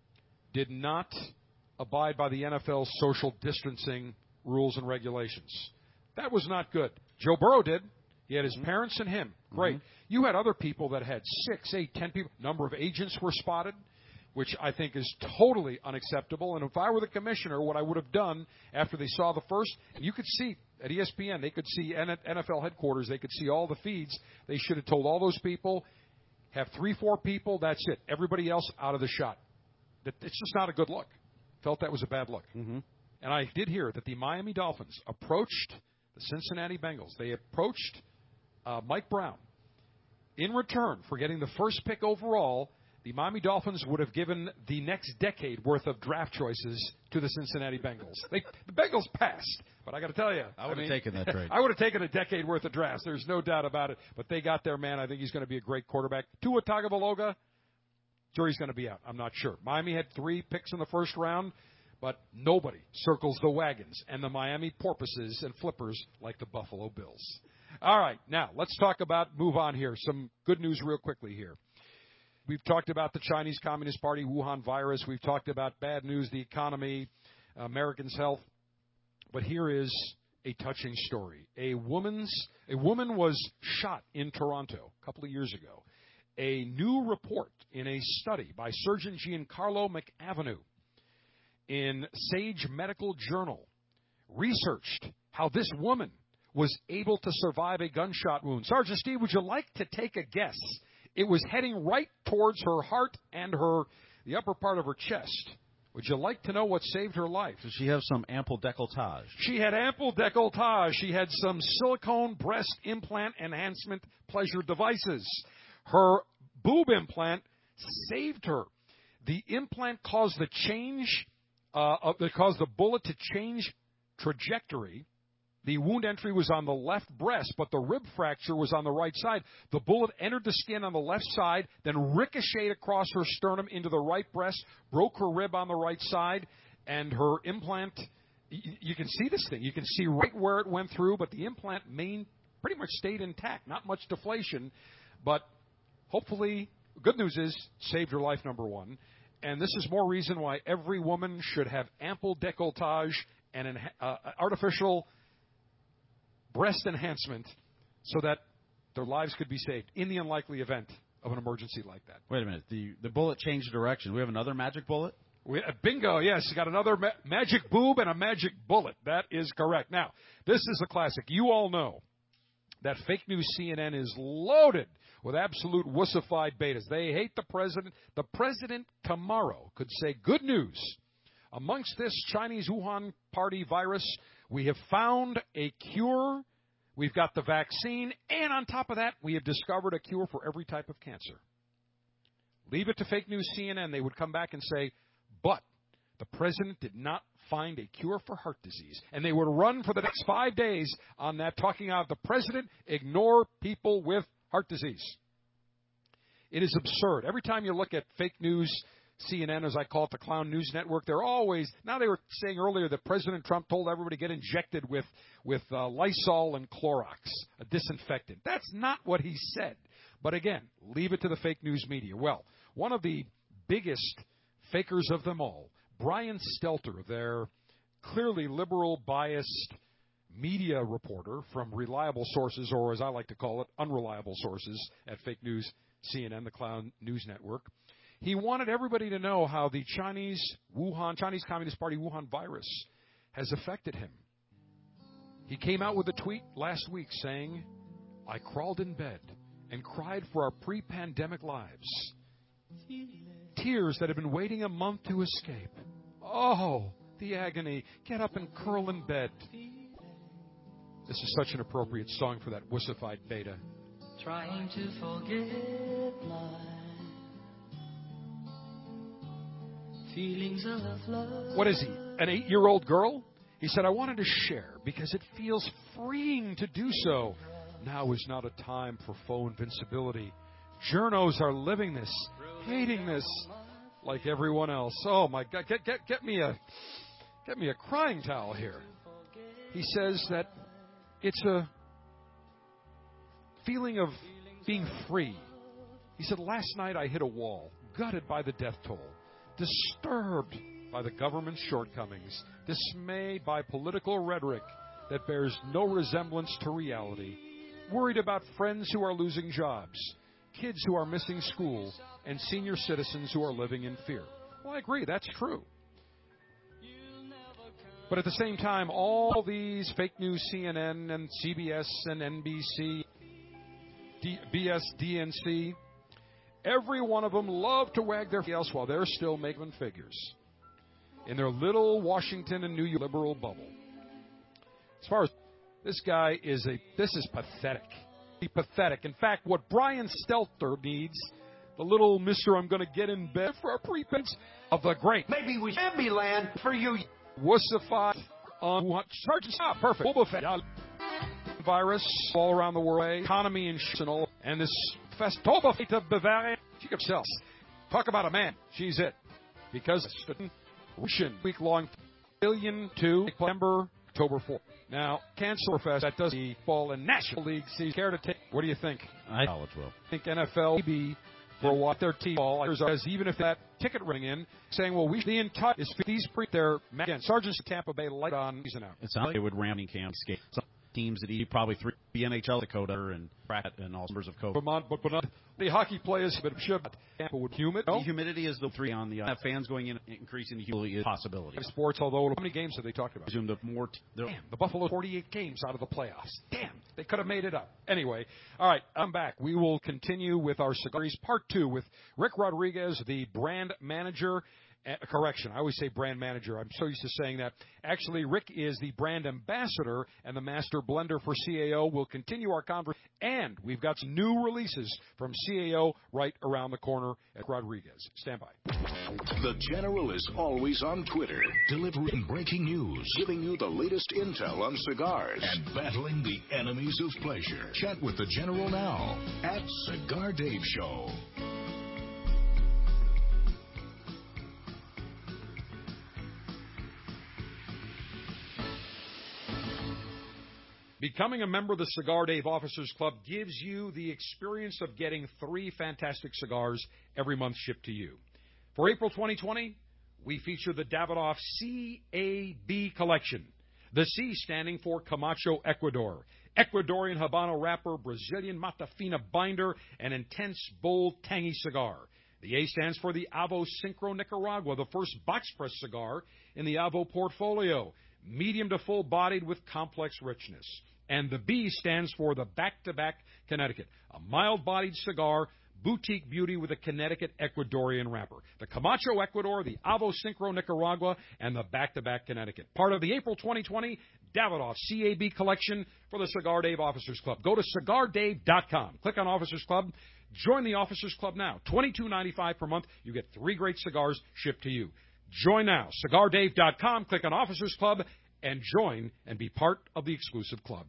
did not abide by the N F L's social distancing rules and regulations. That was not good. Joe Burrow did. He had his mm-hmm. parents and him. Great. Mm-hmm. You had other people that had six, eight, ten people. Number of agents were spotted, which I think is totally unacceptable. And if I were the commissioner, what I would have done after they saw the first, and you could see at E S P N, they could see N F L headquarters, they could see all the feeds. They should have told all those people, have three, four people, that's it. Everybody else out of the shot. It's just not a good look. Felt that was a bad look.
Mm-hmm.
And I did hear that the Miami Dolphins approached the Cincinnati Bengals. They approached uh, Mike Brown. In return for getting the first pick overall, the Miami Dolphins would have given the next decade worth of draft choices to the Cincinnati Bengals. They, the Bengals passed, but I got to tell you,
I would
I
have
mean,
taken that trade.
I would have taken a decade worth of drafts. There's no doubt about it. But they got their man. I think he's going to be a great quarterback. Tua Tagovailoa, jury's going to be out. I'm not sure. Miami had three picks in the first round, but nobody circles the wagons and the Miami porpoises and flippers like the Buffalo Bills. All right, now let's talk about, move on here. Some good news real quickly here. We've talked about the Chinese Communist Party, Wuhan virus. We've talked about bad news, the economy, Americans' health. But here is a touching story. A woman's a woman was shot in Toronto a couple of years ago. A new report in a study by Surgeon Giancarlo McAvenue in Sage Medical Journal researched how this woman was able to survive a gunshot wound. Sergeant Steve, would you like to take a guess? It was heading right towards her heart and her the upper part of her chest. Would you like to know what saved her life?
Does she have some ample décolletage?
She had ample décolletage. She had some silicone breast implant enhancement pleasure devices. Her boob implant saved her. The implant caused the change, uh, it caused the bullet to change trajectory. The wound entry was on the left breast, but the rib fracture was on the right side. The bullet entered the skin on the left side, then ricocheted across her sternum into the right breast, broke her rib on the right side, and her implant, you can see this thing. You can see right where it went through, but the implant main pretty much stayed intact. Not much deflation, but hopefully, good news is, saved her life, number one. And this is more reason why every woman should have ample décolletage and an uh, artificial breast enhancement so that their lives could be saved in the unlikely event of an emergency like that.
Wait a minute. The the bullet changed direction. We have another magic bullet?
We, uh, bingo, yes. You got another ma- magic boob and a magic bullet. That is correct. Now, this is a classic. You all know that fake news C N N is loaded with absolute wussified betas. They hate the president. The president tomorrow could say, good news. Amongst this Chinese Wuhan party virus, We have found a cure. We've got the vaccine. And on top of that, we have discovered a cure for every type of cancer. Leave it to fake news C N N. They would come back and say, but the president did not find a cure for heart disease. And they would run for the next five days on that, talking about the president ignore people with heart disease. It is absurd. Every time you look at fake news, C N N, as I call it, the clown news network, they're always, now they were saying earlier that President Trump told everybody to get injected with, with uh, Lysol and Clorox, a disinfectant. That's not what he said. But again, leave it to the fake news media. Well, one of the biggest fakers of them all, Brian Stelter, their clearly liberal biased media reporter from reliable sources, or as I like to call it, unreliable sources at fake news C N N, the clown news network. He wanted everybody to know how the Chinese Wuhan, Chinese Communist Party Wuhan virus has affected him. He came out with a tweet last week saying, I crawled in bed and cried for our pre-pandemic lives. Tears that have been waiting a month to escape. Oh, the agony. Get up and curl in bed. This is such an appropriate song for that wussified beta.
Trying to forget my feelings of love.
What is he, an eight-year-old girl? He said, I wanted to share because it feels freeing to do so. Now is not a time for faux invincibility. Journos are living this, hating this, like everyone else. Oh my God! Get get get me a get me a crying towel here. He says that it's a feeling of being free. He said, last night I hit a wall, gutted by the death toll, disturbed by the government's shortcomings, dismayed by political rhetoric that bears no resemblance to reality, worried about friends who are losing jobs, kids who are missing school, and senior citizens who are living in fear. Well, I agree, that's true. But at the same time, all these fake news C N N and C B S and N B C, D- B S D N C, every one of them love to wag their tails while they're still making figures in their little Washington and New York liberal bubble. As far as this guy is a, this is pathetic. Pathetic. In fact, what Brian Stelter needs, the little Mister I'm going to get in bed for a pretense of the great.
Maybe we should be land for you.
Wussified on um, Sergeant Stop. Perfect. Virus all around the world. Economy and shit and all. And this Festobafete of Bavaria. She herself. Talk about a man. She's it. Because Russian week long billion to September, October fourth. Now, Cancel Fest, that does the fall in National League season. Care to take? What do you think?
I college will.
I think N F L maybe for what their team ball as even if that ticket ring in saying, well, we the entire is these pre their again Sergeants of Tampa Bay light on season out.
It sounds like it would ramming camp skate. Some teams that eat probably three the N H L Dakota and Pratt and all numbers of COVID.
But, but, but not the hockey players, but should Tampa would humid.
The humidity is the three on the uh, fans going in increasing the humidity is a possibility.
Sports, although how many games have they talked about?
Presume the more t-
Damn, the Buffalo forty-eight games out of the playoffs. Damn, they could have made it up. Anyway, all right, I'm back. We will continue with our cigars part two with Rick Rodriguez, the brand manager. Uh, correction, I always say brand manager. I'm so used to saying that. Actually, Rick is the brand ambassador and the master blender for C A O. We'll continue our conversation, and we've got some new releases from C A O right around the corner at Rodriguez. Stand by.
The General is always on Twitter, delivering breaking news, giving you the latest intel on cigars, and battling the enemies of pleasure. Chat with the General now at Cigar Dave Show.
Becoming a member of the Cigar Dave Officers Club gives you the experience of getting three fantastic cigars every month shipped to you. For April twenty twenty, we feature the Davidoff C A B collection. The C standing for Camacho Ecuador, Ecuadorian Habano wrapper, Brazilian Mata Fina binder, and intense, bold, tangy cigar. The A stands for the Avo Syncro Nicaragua, the first box press cigar in the Avo portfolio, medium to full-bodied with complex richness. And the B stands for the Back-to-Back Connecticut, a mild-bodied cigar boutique beauty with a Connecticut Ecuadorian wrapper. The Camacho Ecuador, the Avo Synchro Nicaragua, and the Back-to-Back Connecticut. Part of the April twenty twenty Davidoff C A B collection for the Cigar Dave Officers Club. Go to cigar dave dot com. Click on Officers Club. Join the Officers Club now. twenty-two ninety-five per month. You get three great cigars shipped to you. Join now. cigar dave dot com. Click on Officers Club and join and be part of the exclusive club.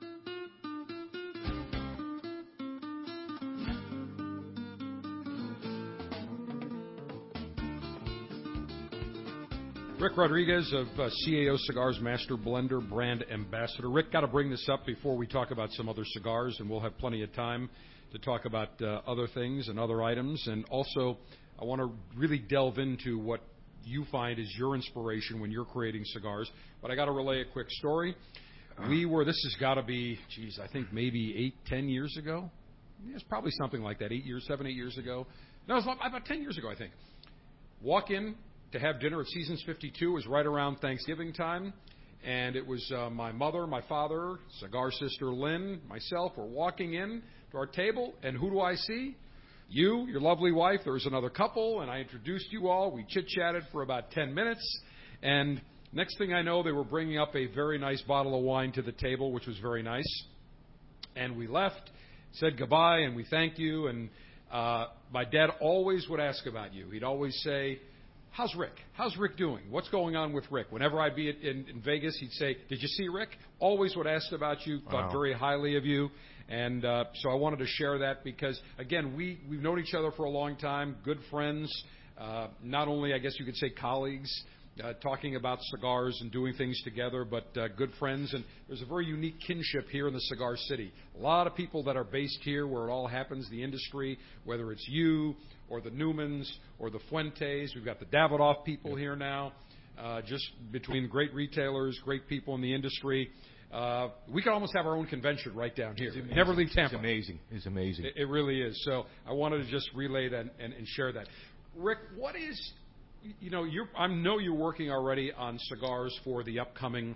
Rick Rodriguez of uh, C A O Cigars, Master Blender, Brand Ambassador. Rick, got to bring this up before we talk about some other cigars, and we'll have plenty of time to talk about uh, other things and other items. And also, I want to really delve into what you find is your inspiration when you're creating cigars. But I got to relay a quick story. We were, this has got to be, geez, I think maybe eight, ten years ago. It's probably something like that, eight years, seven, eight years ago. No, it was about ten years ago, I think. Walk in to have dinner at Seasons fifty-two. It was right around Thanksgiving time. And it was uh, my mother, my father, cigar sister Lynn, myself. We're walking in to our table, and who do I see? You, your lovely wife. There was another couple, and I introduced you all. We chit-chatted for about ten minutes. And next thing I know, they were bringing up a very nice bottle of wine to the table, which was very nice. And we left, said goodbye, and we thanked you. And uh, my dad always would ask about you. He'd always say, how's Rick? How's Rick doing? What's going on with Rick? Whenever I'd be in, in Vegas, he'd say, did you see Rick? Always would ask about you, thought
Wow.
very highly of you. And uh, so I wanted to share that because, again, we, we've known each other for a long time, good friends, uh, not only, I guess you could say, colleagues, uh, talking about cigars and doing things together, but uh, good friends. And there's a very unique kinship here in the Cigar City. A lot of people that are based here where it all happens, the industry, whether it's you or the Newmans or the Fuentes. We've got the Davidoff people here now, uh, just between great retailers, great people in the industry. Uh, we could almost have our own convention right down here. Never leave Tampa.
It's amazing. It's amazing.
It, it really is. So I wanted to just relay that and, and share that. Rick, what is, you know, you're, I know you're working already on cigars for the upcoming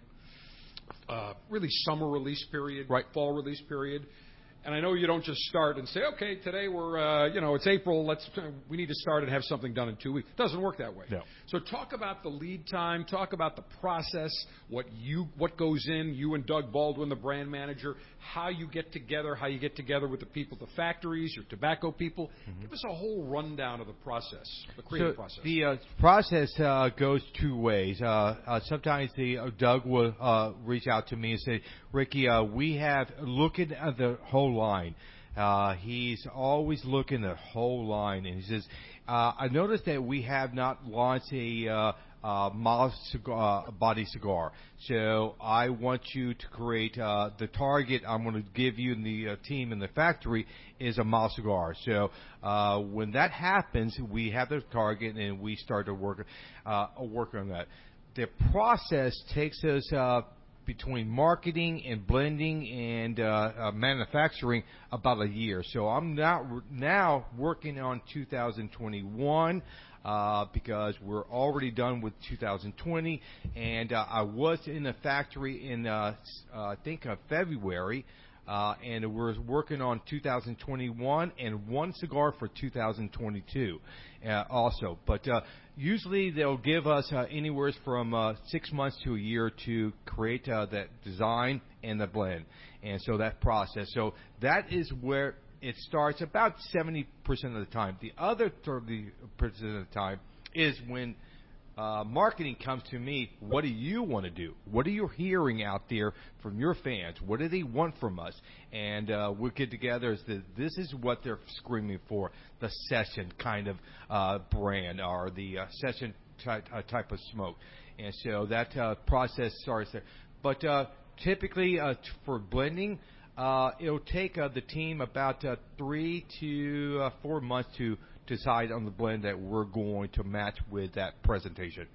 uh, really summer release period, right. fall release period. And I know you don't just start and say, okay, today we're, uh, you know, it's April. Let's, we need to start and have something done in two weeks. It doesn't work that way.
No.
So talk about the lead time. Talk about the process. What you, what goes in. You and Doug Baldwin, the brand manager. How you get together. How you get together with the people, the factories, your tobacco people. Mm-hmm. Give us a whole rundown of the process, the creative
so
process.
The uh, process uh, goes two ways. Uh, uh, sometimes the uh, Doug will uh, reach out to me and say, Ricky, uh, we have looking at the whole line. Uh, he's always looking at the whole line, and he says, uh, I noticed that we have not launched a uh, uh, mild cigar, uh, body cigar. So I want you to create uh, the target I'm going to give you and the uh, team in the factory is a mild cigar. So uh, when that happens, we have the target and we start to work uh, work on that. The process takes us uh, between marketing and blending and uh, uh, manufacturing about a year. So I'm now now working on two thousand twenty-one uh, because we're already done with two thousand twenty, and uh, I was in the factory in uh, uh, I think uh, February. Uh, and we're working on two thousand twenty-one and one cigar for two thousand twenty-two uh, also. But uh, usually they'll give us uh, anywhere from uh, six months to a year to create uh, that design and the blend. And so that process. So that is where it starts about seventy percent of the time. The other thirty percent of the time is when Uh, marketing comes to me. What do you want to do? What are you hearing out there from your fans? What do they want from us? And uh, we'll get together as the, this is what they're screaming for, the session kind of uh, brand or the uh, session ty- uh, type of smoke. And so that uh, process starts there. But uh, typically uh, t- for blending, uh, it'll take uh, the team about uh, three to uh, four months to decide on the blend that we're going to match with that presentation.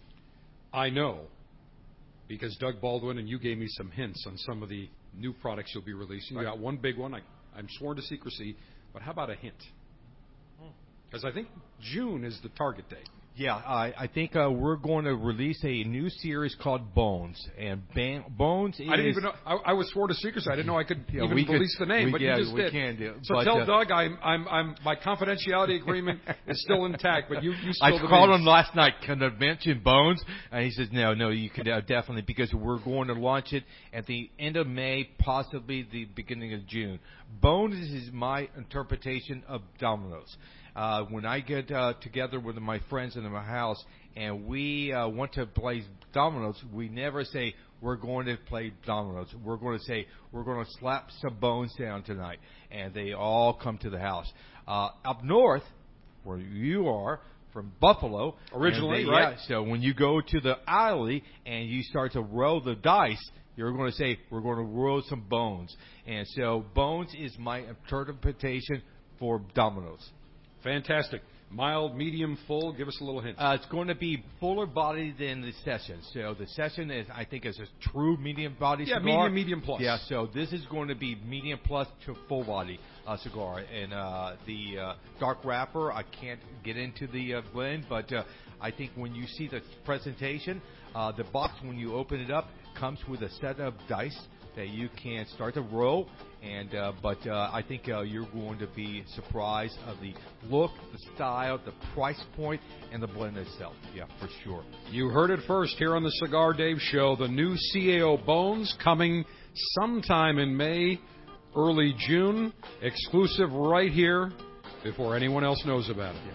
I know, because Doug Baldwin and you gave me some hints on some of the new products you'll be releasing. You got one big one. I, I'm sworn to secrecy, but how about a hint? Because I think June is the target date.
Yeah, I, I think uh, we're going to release a new series called Bones, and Ban- Bones is.
I didn't even know. I, I was sworn to secrecy. I didn't know I could
yeah,
even
we
release
could,
the name,
we,
but
yeah,
you just
we
did.
Can do.
So
but,
tell
uh,
Doug I'm, I'm, I'm, my confidentiality agreement is still intact, but you, you
I
spilled the
called
beans.
him last night. Can I mention Bones? And he says, no, no, you can uh, definitely, because we're going to launch it at the end of May, possibly the beginning of June. Bones is my interpretation of Dominoes. Uh, when I get uh, together with my friends in my house and we uh, want to play dominoes, we never say we're going to play dominoes. We're going to say we're going to slap some bones down tonight, and they all come to the house. Uh, up north, where you are, from Buffalo.
Originally,
they,
right?
Yeah, so when you go to the alley and you start to roll the dice, you're going to say, we're going to roll some bones. And so bones is my interpretation for dominoes.
Fantastic. Mild, medium, full. Give us a little hint.
Uh, it's going to be fuller body than the Session. So the Session is, I think, is a true medium body
yeah,
cigar.
medium, medium plus.
Yeah. So this is going to be medium plus to full body uh, cigar. And uh, the uh, dark wrapper, I can't get into the uh, blend, but uh, I think when you see the presentation, uh, the box when you open it up comes with a set of dice that you can start to roll, and uh, but uh, I think uh, you're going to be surprised of the look, the style, the price point, and the blend itself. Yeah, for sure.
You heard it first here on the Cigar Dave Show. The new C A O Bones coming sometime in May, early June, exclusive right here before anyone else knows about it.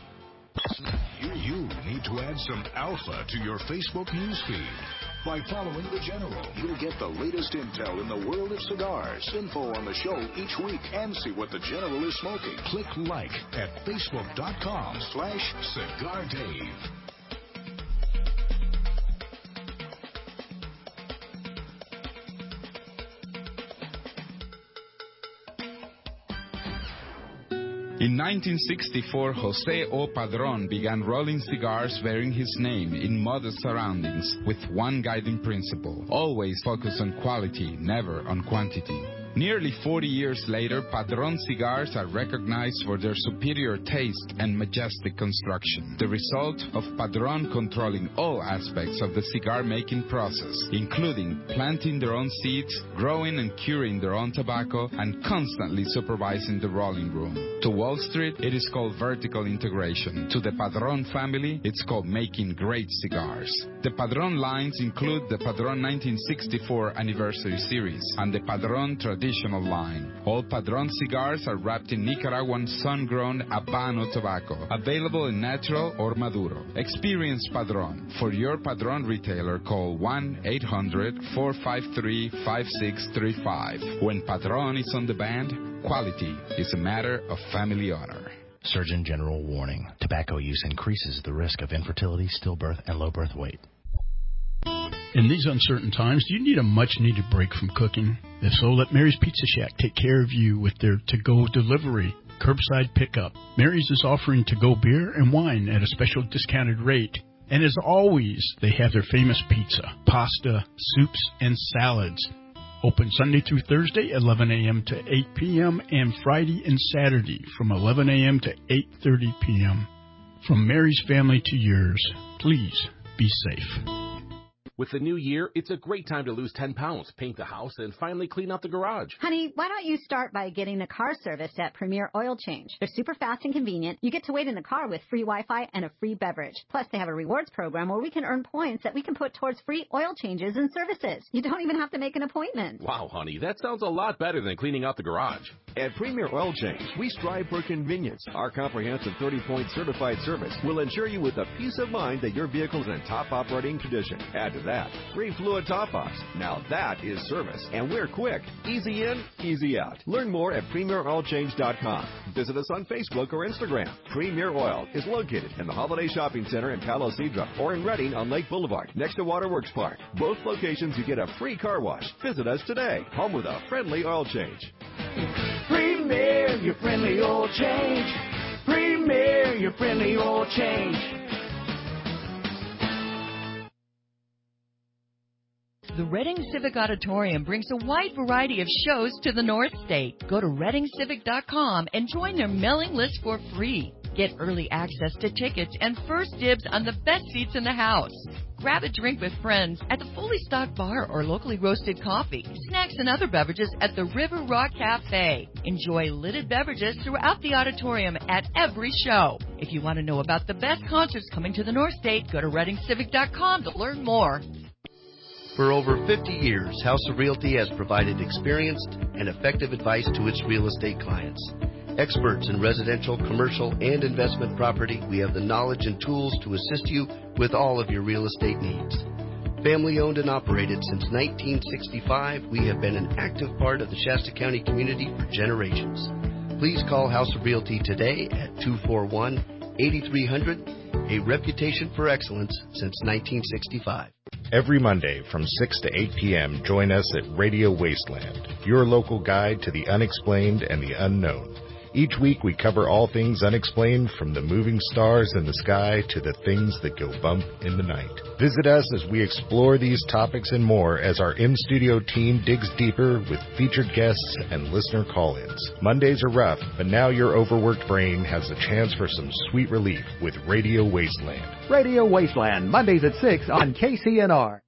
You, you need to add some alpha to your Facebook newsfeed. By following The General, you'll get the latest intel in the world of cigars, info on the show each week, and see what The General is smoking. Click like at facebook.com slash Cigar Dave.
In nineteen sixty-four, Jose O. Padron began rolling cigars bearing his name in modest surroundings with one guiding principle: always focus on quality, never on quantity. Nearly forty years later, Padron cigars are recognized for their superior taste and majestic construction, the result of Padron controlling all aspects of the cigar-making process, including planting their own seeds, growing and curing their own tobacco, and constantly supervising the rolling room. To Wall Street, it is called vertical integration. To the Padron family, it's called making great cigars. The Padron lines include the Padron nineteen sixty-four Anniversary Series and the Padron Traditional line. All Padron cigars are wrapped in Nicaraguan sun-grown Habano tobacco, available in natural or Maduro. Experience Padron. For your Padron retailer, call one eight hundred, four five three, five six three five. When Padron is on the band, quality is a matter of family honor.
Surgeon General warning. Tobacco use increases the risk of infertility, stillbirth, and low birth weight.
In these uncertain times, do you need a much-needed break from cooking? If so, let Mary's Pizza Shack take care of you with their to-go delivery, curbside pickup. Mary's is offering to-go beer and wine at a special discounted rate. And as always, they have their famous pizza, pasta, soups, and salads. Open Sunday through Thursday, eleven a.m. to eight p.m., and Friday and Saturday from eleven a.m. to eight thirty p.m. From Mary's family to yours, please be safe.
With the new year, it's a great time to lose ten pounds, paint the house, and finally clean out the garage.
Honey, why don't you start by getting the car serviced at Premier Oil Change? They're super fast and convenient. You get to wait in the car with free Wi-Fi and a free beverage. Plus, they have a rewards program where we can earn points that we can put towards free oil changes and services. You don't even have to make an appointment.
Wow, honey, that sounds a lot better than cleaning out the garage.
At Premier Oil Change, we strive for convenience. Our comprehensive thirty-point certified service will ensure you with the peace of mind that your vehicle is in top operating condition. Add to that, free fluid top-ups. Now that is service, and we're quick. Easy in, easy out. Learn more at premier oil change dot com. Visit us on Facebook or Instagram. Premier Oil is located in the Holiday Shopping Center in Palo Cedro or in Redding on Lake Boulevard next to Waterworks Park. Both locations you get a free car wash. Visit us today. Home with a friendly oil change.
Premier, your friendly oil change. Premier, your friendly oil change.
The Reading Civic Auditorium brings a wide variety of shows to the North State. Go to reading civic dot com and join their mailing list for free. Get early access to tickets and first dibs on the best seats in the house. Grab a drink with friends at the fully stocked bar or locally roasted coffee, snacks, and other beverages at the River Rock Cafe. Enjoy lidded beverages throughout the auditorium at every show. If you want to know about the best concerts coming to the North State, go to reading civic dot com to learn more.
For over fifty years, House of Realty has provided experienced and effective advice to its real estate clients. Experts in residential, commercial, and investment property, we have the knowledge and tools to assist you with all of your real estate needs. Family owned and operated since nineteen sixty-five, we have been an active part of the Shasta County community for generations. Please call House of Realty today at two four one, eight three zero zero, a reputation for excellence since nineteen sixty-five.
Every Monday from six to eight p.m., join us at Radio Wasteland, your local guide to the unexplained and the unknown. Each week we cover all things unexplained, from the moving stars in the sky to the things that go bump in the night. Visit us as we explore these topics and more as our in-studio team digs deeper with featured guests and listener call-ins. Mondays are rough, but now your overworked brain has a chance for some sweet relief with Radio Wasteland.
Radio Wasteland, Mondays at six on K C N R.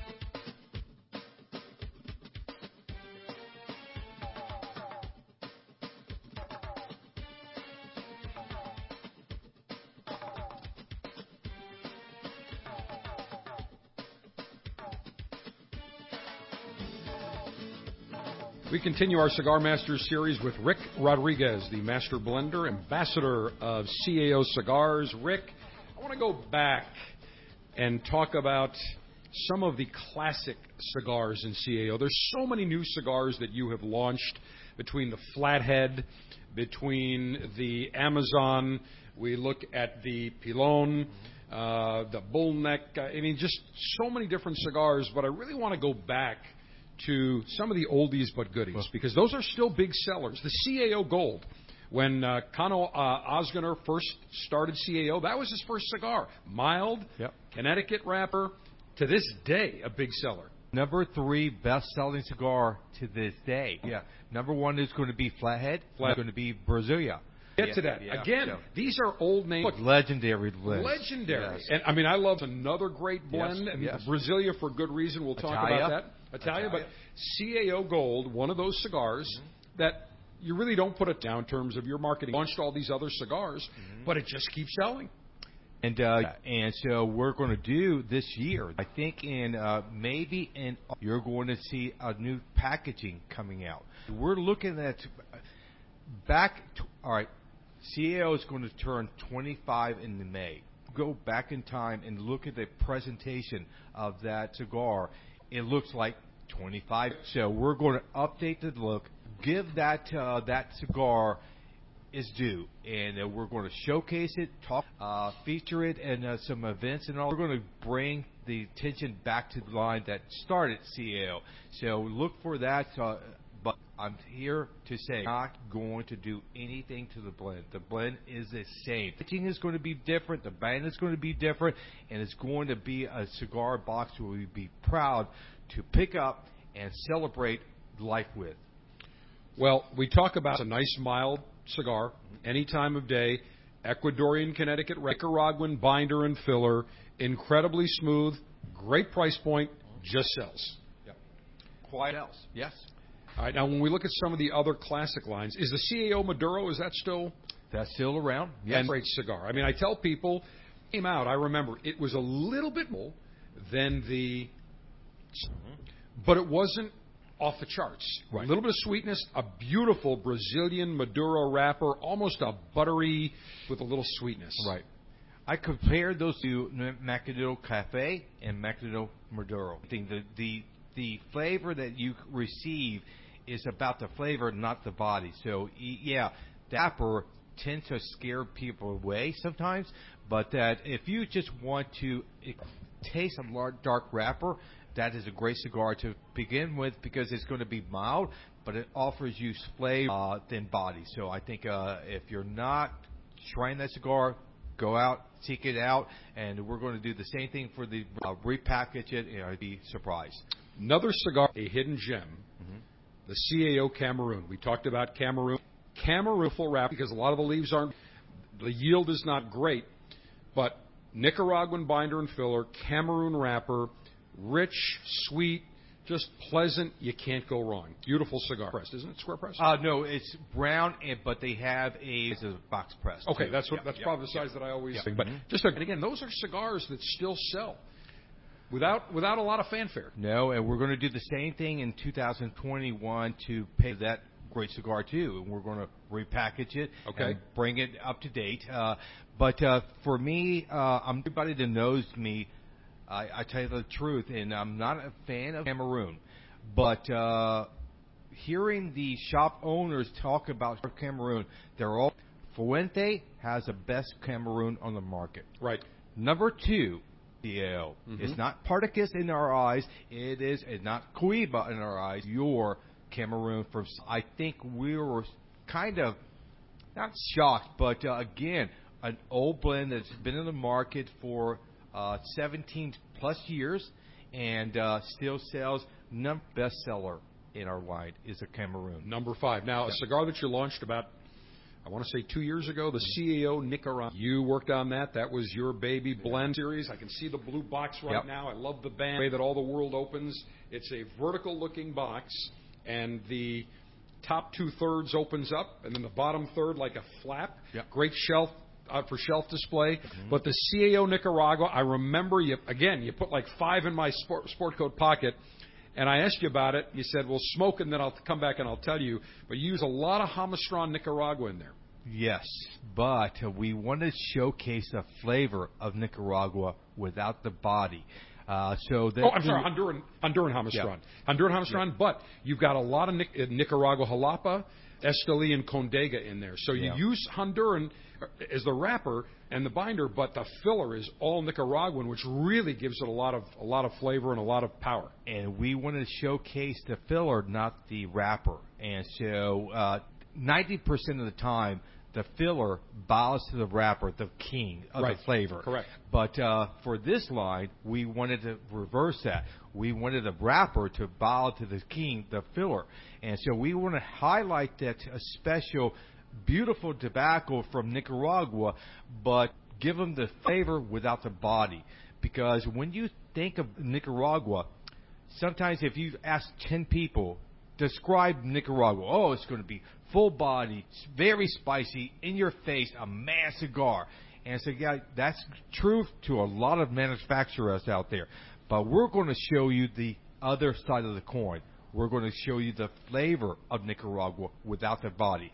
We continue our Cigar Masters series with Rick Rodriguez, the Master Blender, Ambassador of C A O Cigars. Rick, I want to go back and talk about some of the classic cigars in C A O. There's so many new cigars that you have launched, between the Flathead, between the Amazon. We look at the Pilon, uh, the Bullneck. I mean, just so many different cigars, but I really want to go back to some of the oldies but goodies, because those are still big sellers. The C A O Gold, when uh, Kano uh, Osgener first started C A O, that was his first cigar. Mild, yep. Connecticut wrapper, to this day a big seller.
Number three best-selling cigar to this day. Yeah. Number one is going to be Flathead. Flathead. It's going to be Brasilia.
Get
yeah,
to that.
Yeah,
Again,
so.
These are old names.
Look, legendary list.
Legendary.
Yes.
And, I mean, I love another great blend.
Yes,
and
yes.
Brasilia, for good reason. We'll talk
Italia.
about that. Italia, Italia. But C A O Gold, one of those cigars mm-hmm. that you really don't put it down in terms of your marketing. Launched all these other cigars, mm-hmm. but it just keeps selling.
And uh, and so we're going to do this year, I think in uh, maybe in you're going to see a new packaging coming out. We're looking at back to, all right, C A O is going to turn twenty-five in May. Go back in time and look at the presentation of that cigar. It looks like twenty-five. So we're going to update the look, give that uh, that cigar is due, and uh, we're going to showcase it, talk, uh, feature it, and uh, some events and all. We're going to bring the attention back to the line that started C A O. So look for that. Uh, but I'm here to say, not going to do anything to the blend. The blend is the same. The packaging is going to be different. The band is going to be different, and it's going to be a cigar box where we'd be proud to pick up and celebrate life with.
Well, we talk about a nice mild cigar, any time of day, Ecuadorian Connecticut, Nicaraguan binder and filler, incredibly smooth, great price point, just sells.
Yep. Quite else, yes.
All right, now when we look at some of the other classic lines, is the C A O Maduro, is that still?
That's still around, yes.
And great cigar. I mean, I tell people, came out, I remember, it was a little bit more than the, mm-hmm. but it wasn't off the charts. Right. A little bit of sweetness, a beautiful Brazilian Maduro wrapper, almost a buttery with a little sweetness.
Right. I compared those to Macedo Cafe and Macedo Maduro. I think the, the, the flavor that you receive is about the flavor, not the body. So, yeah, the wrapper tends to scare people away sometimes, but that if you just want to taste a large, dark wrapper, that is a great cigar to begin with because it's going to be mild, but it offers you flavor uh, than body. So I think uh, if you're not trying that cigar, go out, seek it out, and we're going to do the same thing for the uh, repackage it, and I'd be surprised.
Another cigar, a hidden gem, mm-hmm. the C A O Cameroon. We talked about Cameroon. Cameroon full wrap because a lot of the leaves aren't. the yield is not great, but Nicaraguan binder and filler, Cameroon wrapper, rich, sweet, just pleasant. You can't go wrong. Beautiful cigar press, isn't it? Square press?
Uh, no, it's brown, but they have a, it's a box press.
Okay,
too.
that's what
yeah,
that's
yeah,
probably the size
yeah.
that I always
yeah.
think. But
mm-hmm.
just and again, those are cigars that still sell without without a lot of fanfare.
No, and we're going to do the same thing in two thousand twenty-one to pay that great cigar too, and we're going to repackage it
okay.
and bring it up to date. Uh, but uh, for me, uh, I'm everybody that knows me. I, I tell you the truth, and I'm not a fan of Cameroon, but uh, hearing the shop owners talk about Cameroon, they're all Fuente has the best Cameroon on the market.
Right.
Number two, C A O.
Mm-hmm.
It's not Partagas in our eyes. It is it's not Cohiba in our eyes. Your Cameroon from. I think we were kind of not shocked, but uh, again, an old blend that's been in the market for uh, seventeen plus years and uh, still sells. Number bestseller in our line is a Cameroon.
Number five. Now, yeah. a cigar that you launched about, I want to say two years ago, the C A O Nicaragua. You worked on that. That was your baby blend series. I can see the blue box right
yep.
now. I love the band, the way that all the world opens. It's a vertical-looking box, and the top two-thirds opens up, and then the bottom third like a flap.
Yep.
Great shelf. Uh, for shelf display,
mm-hmm.
but the C A O Nicaragua, I remember you again. You put like five in my sport, sport coat pocket, and I asked you about it. You said, "Well, smoke, and then I'll come back and I'll tell you." But you use a lot of Jamastran Nicaragua in there.
Yes, but uh, we want to showcase the flavor of Nicaragua without the body. Uh, so that
oh, I'm sorry, Honduran, Honduran Jamastran,
yeah.
Honduran Jamastran.
Yeah.
But you've got a lot of Nic- Nicaragua Jalapa, Esteli, and Condega in there. So you
yeah.
use Honduran as the wrapper and the binder, but the filler is all Nicaraguan, which really gives it a lot of a lot of flavor and a lot of power.
And we want to showcase the filler, not the wrapper. And so uh, ninety percent of the time, the filler bows to the wrapper, the king of
right.
the flavor.
Correct.
But uh, for this line, we wanted to reverse that. We wanted the wrapper to bow to the king, the filler. And so we want to highlight that a special, beautiful tobacco from Nicaragua, but give them the flavor without the body. Because when you think of Nicaragua, sometimes if you ask ten people, describe Nicaragua. Oh, it's going to be full body, very spicy, in your face, a mad cigar. And so, yeah, that's true to a lot of manufacturers out there. But we're going to show you the other side of the coin. We're going to show you the flavor of Nicaragua without the body.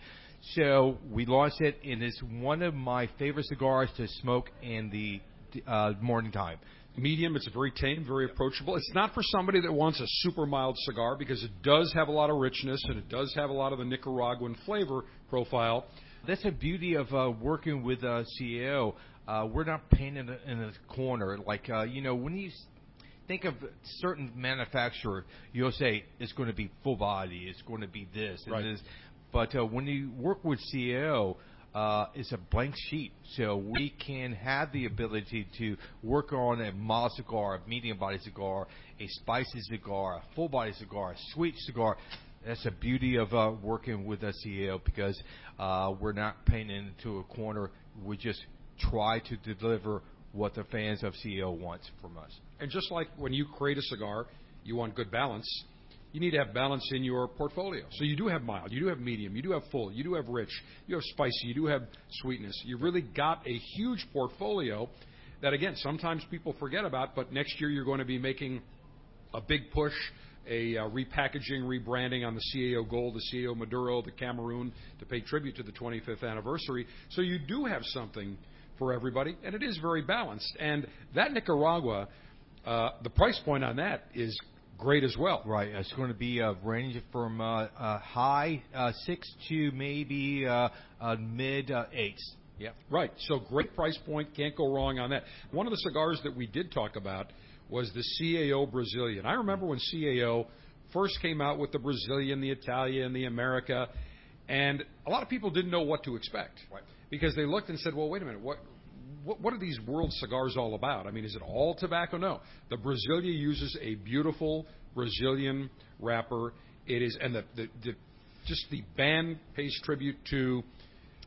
So we launched it, and it's one of my favorite cigars to smoke in the uh, morning time.
Medium, it's very tame, very approachable. It's not for somebody that wants a super mild cigar because it does have a lot of richness and it does have a lot of the Nicaraguan flavor profile.
That's the beauty of uh, working with uh, C A O. Uh, we're not painted in a, in a corner. Like, uh, you know, when you think of certain manufacturer, you'll say it's going to be full body, it's going to be this and
right.
this. But uh, when you work with C A O, Uh, it's a blank sheet, so we can have the ability to work on a mild cigar, a medium body cigar, a spicy cigar, a full body cigar, a sweet cigar. That's the beauty of uh, working with a C A O because uh, we're not painted into a corner. We just try to deliver what the fans of C A O want from us.
And just like when you create a cigar, you want good balance. You need to have balance in your portfolio. So you do have mild, you do have medium, you do have full, you do have rich, you have spicy, you do have sweetness. You've really got a huge portfolio that, again, sometimes people forget about, but next year you're going to be making a big push, a uh, repackaging, rebranding on the C A O Gold, the C A O Maduro, the Cameroon, to pay tribute to the twenty-fifth anniversary. So you do have something for everybody, and it is very balanced. And that Nicaragua, uh, the price point on that is great as well.
Right. It's going to be a range from uh, uh, high uh, six to maybe uh, uh, mid uh, eights.
Yeah. Right. So great price point. Can't go wrong on that. One of the cigars that we did talk about was the C A O Brazilian. I remember when C A O first came out with the Brazilian, the Italian, the America, and a lot of people didn't know what to expect.
Right.
Because they looked and said, well, wait a minute, what What, what are these world cigars all about? I mean, is it all tobacco? No. The Brasilia uses a beautiful Brazilian wrapper. It is, and the, the, the just the band pays tribute to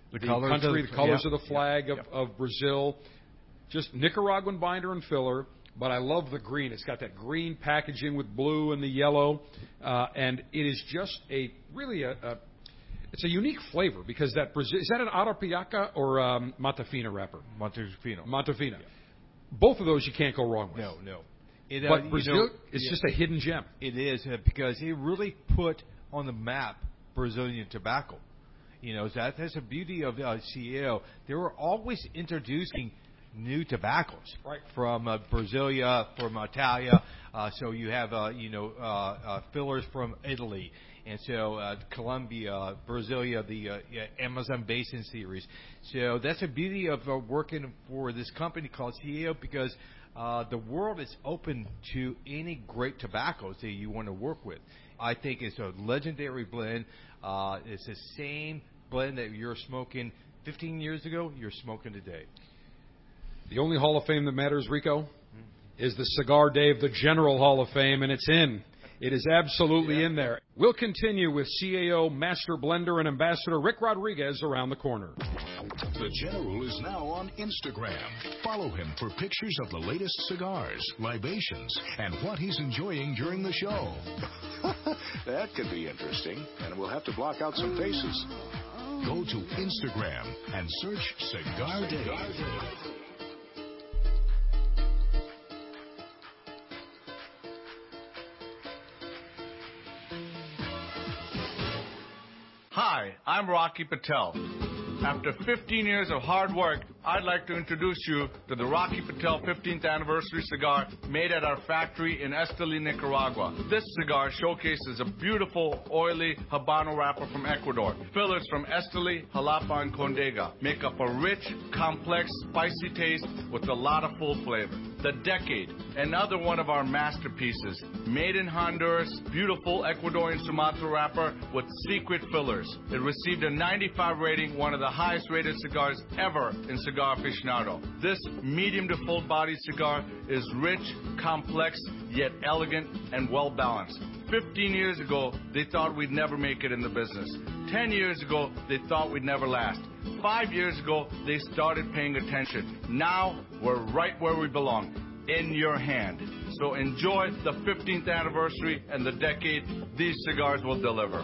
The,
the
colors
country,
of,
the colors
yeah,
of the flag
yeah,
of,
yeah.
of Brazil. Just Nicaraguan binder and filler, but I love the green. It's got that green packaging with blue and the yellow, uh, and it is just a really a, a it's a unique flavor because that Brazil is that an Arapiraca or um, Matafina wrapper?
Montefino.
Montefina.
Yeah.
Both of those you can't go wrong with.
No, no. It, uh,
but Brazil,
you know,
it's
yeah,
just a hidden gem.
It is uh, because it really put on the map Brazilian tobacco. You know, that that's the beauty of uh, C A O. They were always introducing new tobaccos,
right?
From uh, Brasilia, from Italia. Uh, so you have, uh, you know, uh, uh, fillers from Italy, and so uh, Colombia, Brasilia, the uh, yeah, Amazon Basin series. So that's the beauty of uh, working for this company called C A O because uh, the world is open to any great tobaccos that you want to work with. I think it's a legendary blend. Uh, it's the same blend that you're smoking fifteen years ago, you're smoking today.
The only Hall of Fame that matters, Rico, is the Cigar Dave, the General Hall of Fame, and it's in. It is absolutely yeah. in there. We'll continue with C A O Master Blender and Ambassador Rick Rodriguez around the corner.
The General is now on Instagram. Follow him for pictures of the latest cigars, libations, and what he's enjoying during the show.
That could be interesting, and we'll have to block out some faces.
Go to Instagram and search Cigar Dave.
Hi, I'm Rocky Patel. After fifteen years of hard work, I'd like to introduce you to the Rocky Patel fifteenth Anniversary cigar made at our factory in Esteli, Nicaragua. This cigar showcases a beautiful, oily Habano wrapper from Ecuador. Fillers from Esteli, Jalapa, and Condega make up a rich, complex, spicy taste with a lot of full flavor. The Decade, another one of our masterpieces. Made in Honduras, beautiful Ecuadorian Sumatra wrapper with secret fillers. It received a ninety-five rating, one of the highest rated cigars ever in Cigar Aficionado. This medium to full bodied cigar is rich, complex, yet elegant and well balanced. fifteen years ago, they thought we'd never make it in the business. ten years ago, they thought we'd never last. Five years ago, they started paying attention. Now, we're right where we belong, in your hand. So enjoy the fifteenth anniversary and the decade these cigars will deliver.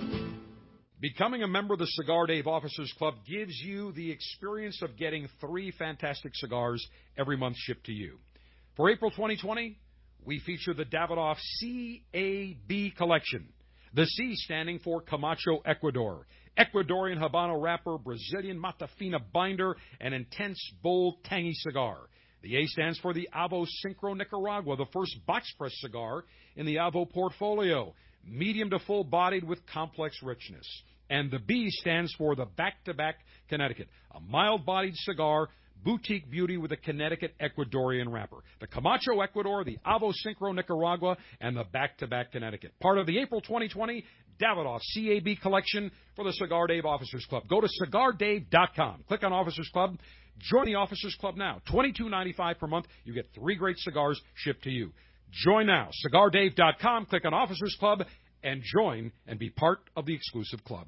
Becoming a member of the Cigar Dave Officers Club gives you the experience of getting three fantastic cigars every month shipped to you. For April twenty twenty, we feature the Davidoff C A B collection. The C standing for Camacho Ecuador, Ecuadorian Habano wrapper, Brazilian Matafina binder, and intense, bold, tangy cigar. The A stands for the Avo Syncro Nicaragua, the first box press cigar in the Avo portfolio, medium to full-bodied with complex richness. And the B stands for the Back-to-Back Connecticut, a mild-bodied cigar, boutique beauty with a Connecticut Ecuadorian wrapper. The Camacho Ecuador, the Avo Syncro Nicaragua, and the Back-to-Back Connecticut. Part of the April twenty twenty Davidoff C A B collection for the Cigar Dave Officers Club. Go to cigar dave dot com. Click on Officers Club. Join the Officers Club now. twenty-two ninety-five per month. You get three great cigars shipped to you. Join now. cigar dave dot com. Click on Officers Club and join and be part of the exclusive club.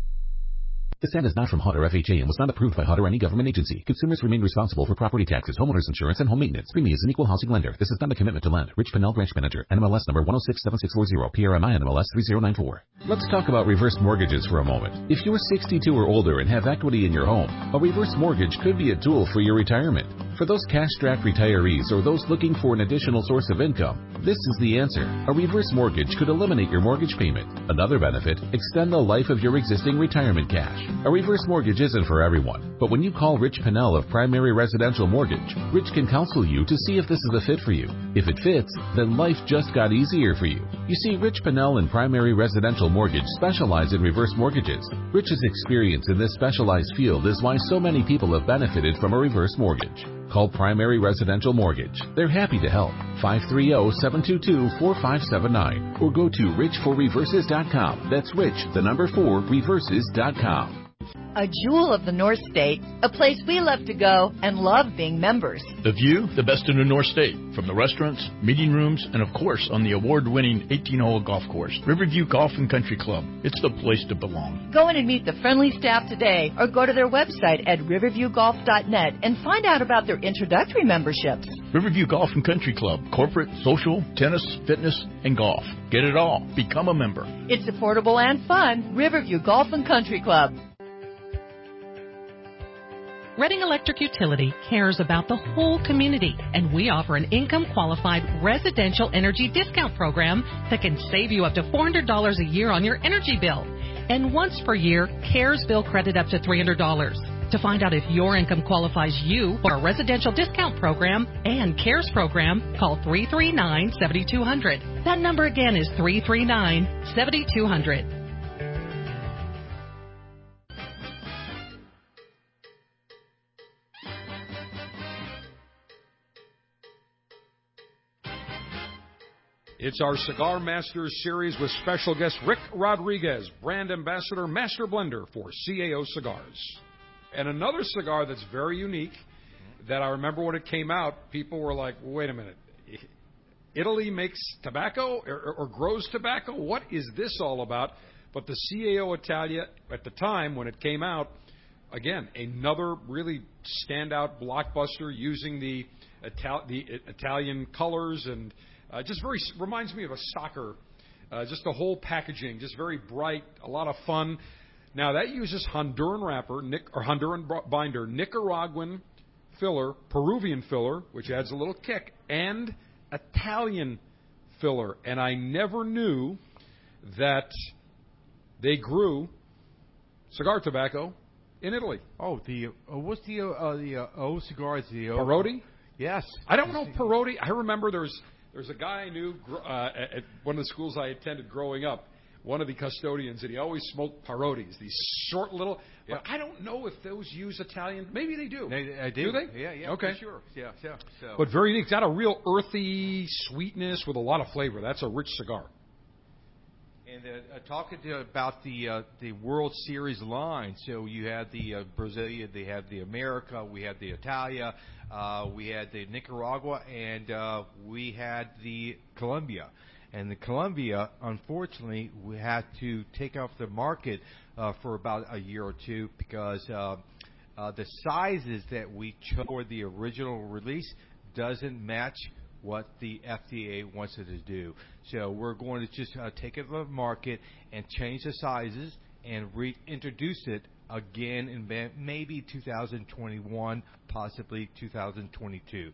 This ad is not from H U D or F H A and was not approved by H U D or any government agency. Consumers remain responsible for property taxes, homeowners insurance, and home maintenance. Premium is an equal housing lender. This is not a commitment to lend. Rich Pinnell, Branch Manager. N M L S number one oh six seven six four zero. P R M I N M L S three zero nine four. Let's talk about reverse mortgages for a moment. If you're sixty-two or older and have equity in your home, a reverse mortgage could be a tool for your retirement. For those cash-strapped retirees or those looking for an additional source of income, this is the answer. A reverse mortgage could eliminate your mortgage payment. Another benefit, extend the life of your existing retirement cash. A reverse mortgage isn't for everyone, but when you call Rich Pinnell of Primary Residential Mortgage, Rich can counsel you to see if this is a fit for you. If it fits, then life just got easier for you. You see, Rich Pinnell and Primary Residential Mortgage specialize in reverse mortgages. Rich's experience in this specialized field is why so many people have benefited from a reverse mortgage. Call Primary Residential Mortgage. They're happy to help. five three zero, seven two two, four five seven nine or go to rich for reverses dot com. That's rich, the number four, reverses dot com.
A jewel of the North State, a place we love to go and love being members.
The view, the best in the North State, from the restaurants, meeting rooms, and of course on the award-winning eighteen-hole golf course, Riverview Golf and Country Club. It's the place to belong.
Go in and meet the friendly staff today or go to their website at riverview golf dot net and find out about their introductory memberships.
Riverview Golf and Country Club, corporate, social, tennis, fitness, and golf. Get it all. Become a member.
It's affordable and fun. Riverview Golf and Country Club.
Reading Electric Utility cares about the whole community, and we offer an income-qualified residential energy discount program that can save you up to four hundred dollars a year on your energy bill. And once per year, CARES bill credit up to three hundred dollars. To find out if your income qualifies you for a residential discount program and CARES program, call three three nine, seven two zero zero. That number again is three three nine, seven two zero zero.
It's our Cigar Masters series with special guest Rick Rodriguez, brand ambassador, master blender for C A O Cigars. And another cigar that's very unique that I remember when it came out, people were like, wait a minute, Italy makes tobacco or, or, or grows tobacco? What is this all about? But the C A O Italia, at the time when it came out, again, another really standout blockbuster using the, Ital- the Italian colors and Uh, just very reminds me of a soccer, uh, just the whole packaging, just very bright, a lot of fun. Now that uses Honduran wrapper, Nic- or Honduran binder, Nicaraguan filler, Peruvian filler, which adds a little kick, and Italian filler. And I never knew that they grew cigar tobacco in Italy.
Oh, the uh, what's the uh, the uh, O cigars? The O?
Perotti?
Yes.
I don't know Perotti. I remember there's. There's a guy I knew uh, at one of the schools I attended growing up, one of the custodians, and he always smoked Perottis, these short little. But I don't know if those use Italian. Maybe they do.
They, I do.
Do they?
Yeah, yeah.
Okay.
For sure. Yeah, yeah. So.
But very unique. It's got a real earthy sweetness with a lot of flavor. That's a rich cigar.
And uh, talking to about the uh, the World Series line, so you had the uh, Brasilia, they had the America, we had the Italia, uh, we had the Nicaragua, and uh, we had the Colombia. And the Colombia, unfortunately, we had to take off the market uh, for about a year or two because uh, uh, the sizes that we chose for the original release doesn't match what the F D A wants it to do. So we're going to just uh, take it to the market and change the sizes and reintroduce it again in maybe two thousand twenty-one, possibly two thousand twenty-two.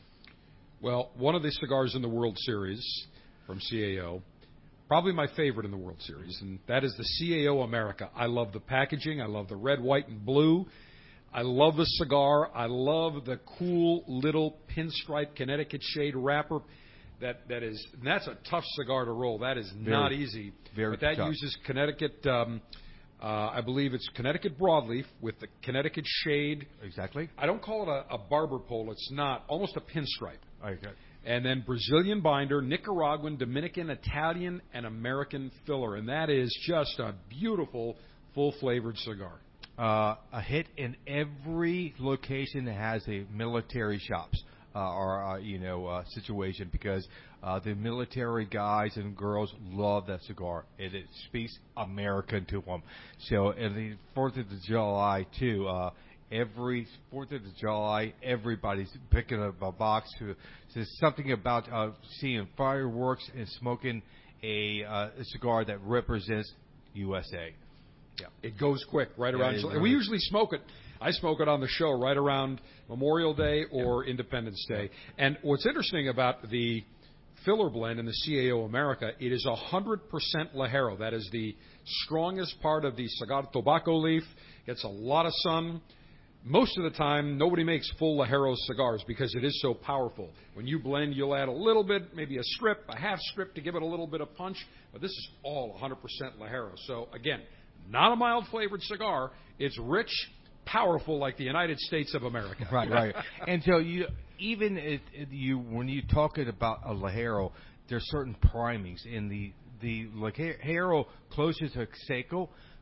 Well, one of the cigars in the World Series from C A O, probably my favorite in the World Series, and that is the C A O America. I love the packaging. I love the red, white, and blue. I love the cigar. I love the cool little pinstripe Connecticut shade wrapper. That that is and that's a tough cigar to roll. That is
very,
not easy.
Very
but that
tough.
uses Connecticut. Um, uh, I believe it's Connecticut broadleaf with the Connecticut shade.
Exactly.
I don't call it a, a barber pole. It's not. Almost a pinstripe.
Okay.
And then Brazilian binder, Nicaraguan, Dominican, Italian, and American filler, and that is just a beautiful, full-flavored cigar.
Uh, a hit in every location that has a military shops uh, or uh, you know uh, situation because uh, the military guys and girls love that cigar. It, it speaks American to them. So, and the Fourth of July too. Uh, every Fourth of July, everybody's picking up a box. To, there's something about uh, seeing fireworks and smoking a, uh, a cigar that represents U S A.
Yeah. It goes quick, right
yeah,
around. July. We usually smoke it. I smoke it on the show right around Memorial Day or yeah. Independence Day. Yeah. And what's interesting about the filler blend in the C A O America, it is one hundred percent Ligero. That is the strongest part of the Cigar Tobacco leaf. Gets a lot of sun. Most of the time, nobody makes full Ligero cigars because it is so powerful. When you blend, you'll add a little bit, maybe a strip, a half strip to give it a little bit of punch. But this is all one hundred percent Ligero. So, again, not a mild-flavored cigar. It's rich, powerful, like the United States of America.
Right, right. And so you, even if, if you, when you talking about a Ligero, there's certain primings in the the Ligero closest to Seco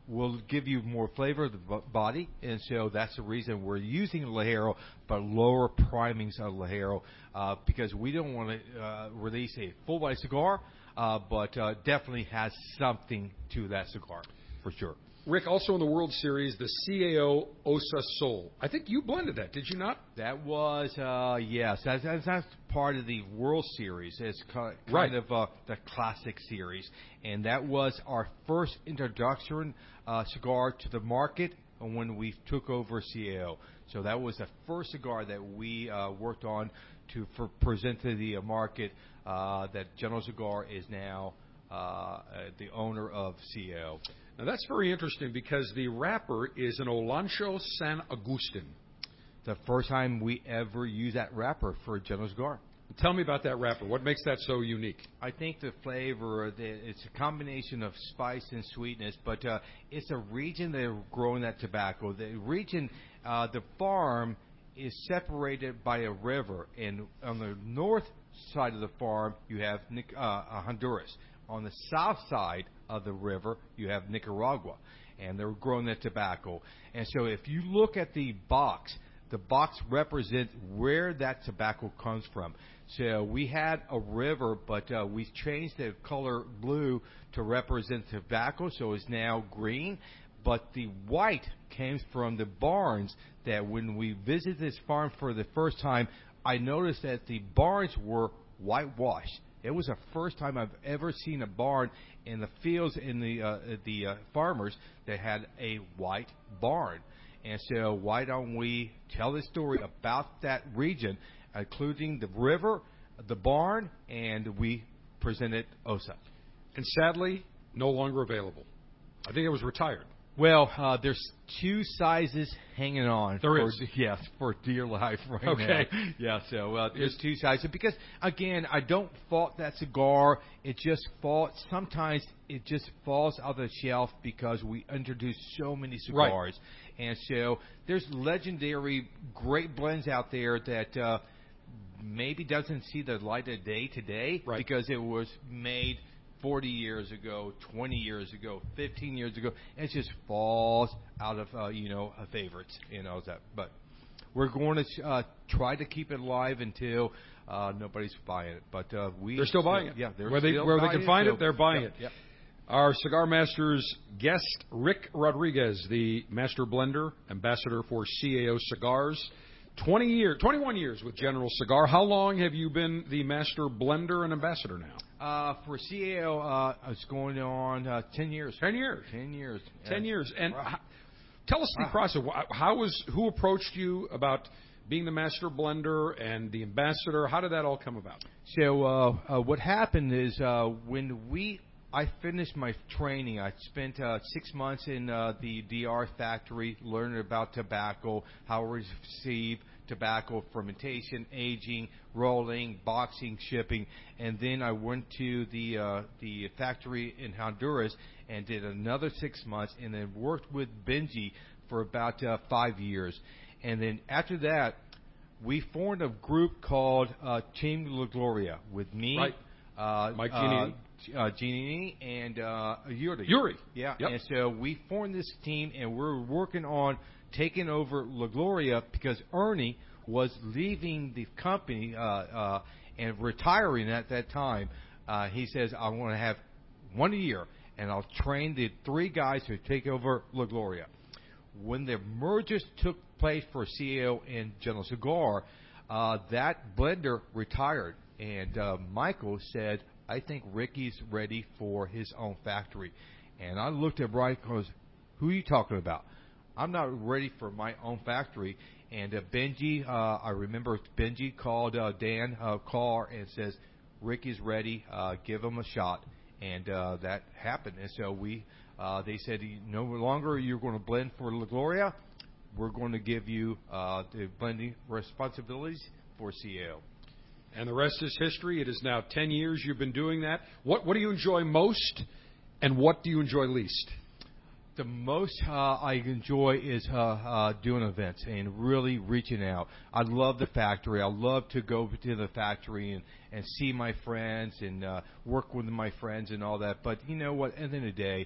will give you more flavor of the b- body, and so that's the reason we're using Ligero, but lower primings of Ligero, uh, because we don't want to uh, release a full-body cigar, uh, but uh, definitely has something to that cigar, for sure.
Rick, also in the World Series, the C A O Osa Sol. I think you blended that, did you not?
That was, uh, yes, that's, that's, that's part of the World Series. It's kind
Right.
of uh, the Classic Series. And that was our first introduction uh, cigar to the market when we took over C A O. So that was the first cigar that we uh, worked on to for, present to the uh, market uh, that General Cigar is now uh, uh, the owner of C A O.
Now, that's very interesting because the wrapper is an Olancho San Agustin.
The first time we ever used that wrapper for General Cigar.
Tell me about that wrapper. What makes that so unique?
I think the flavor, the, it's a combination of spice and sweetness, but uh, it's a region that are growing that tobacco. The region, uh, the farm is separated by a river, and on the north side of the farm, you have Nic- uh, Honduras. On the south side of the river, you have Nicaragua, and they're growing that tobacco. And so if you look at the box, the box represents where that tobacco comes from. So we had a river, but uh, we changed the color blue to represent tobacco, so it's now green. But the white came from the barns that when we visited this farm for the first time, I noticed that the barns were whitewashed. It was the first time I've ever seen a barn in the fields in the uh, the uh, farmers that had a white barn. And so why don't we tell the story about that region, including the river, the barn, and we presented Osa.
And sadly, no longer available. I think it was retired.
Well, uh, there's two sizes hanging on.
There
for,
is.
Yes, for dear life right
okay.
now. Yeah, so uh, there's two sizes. Because, again, I don't fault that cigar. It just falls. Sometimes it just falls out of the shelf because we introduce so many cigars. Right. And so there's legendary great blends out there that uh, maybe doesn't see the light of day today
right.
because it was made forty years ago, twenty years ago, fifteen years ago. It just falls out of, uh, you know, uh, favorites, you know, that. But we're going to uh, try to keep it alive until uh, nobody's buying it. But uh, we
they're still buying it.
Yeah, they're
where they
still
where
buying
they can find
it,
it,
so,
they're buying
yep,
it.
Yep.
Our Cigar Masters guest, Rick Rodriguez, the Master Blender, Ambassador for C A O Cigars. twenty years, twenty-one years with General Cigar. How long have you been the Master Blender and Ambassador now?
Uh, for C A O, uh, it's going on uh, ten years.
Ten years.
Ten years.
Ten
yeah.
years. And
wow.
how, tell us the
wow.
process. How was who approached you about being the Master Blender and the Ambassador? How did that all come about?
So uh, uh, what happened is uh, when we I finished my training. I spent uh, six months in uh, the D R factory learning about tobacco, how to receive tobacco, fermentation, aging, rolling, boxing, shipping, and then I went to the uh, the factory in Honduras and did another six months, and then worked with Benji for about uh, five years, and then after that, we formed a group called uh, Team La Gloria with me,
right.
uh,
Mike
uh,
Giannini.
Uh, Giannini and uh, Yuri.
Yuri.
Yeah.
Yep.
And so we formed this team, and we're working on taking over La Gloria because Ernie was leaving the company uh, uh, and retiring at that time. Uh, he says, I want to have one a year, and I'll train the three guys who take over La Gloria. When the mergers took place for C A O and General Cigar, uh, that blender retired, and uh, Michael said, I think Ricky's ready for his own factory. And I looked at Brian and goes, who are you talking about? I'm not ready for my own factory. And uh, Benji, uh, I remember Benji called uh, Dan uh, Carr and says, Ricky's ready, uh, give him a shot. And uh, that happened. And so we, uh, they said, no longer you're going to blend for La Gloria. We're going to give you uh, the blending responsibilities for C A O.
And the rest is history. It is now ten years you've been doing that. What what do you enjoy most, and what do you enjoy least?
The most uh, I enjoy is uh, uh, doing events and really reaching out. I love the factory. I love to go to the factory and, and see my friends and uh, work with my friends and all that. But you know what? At the end of the day, uh,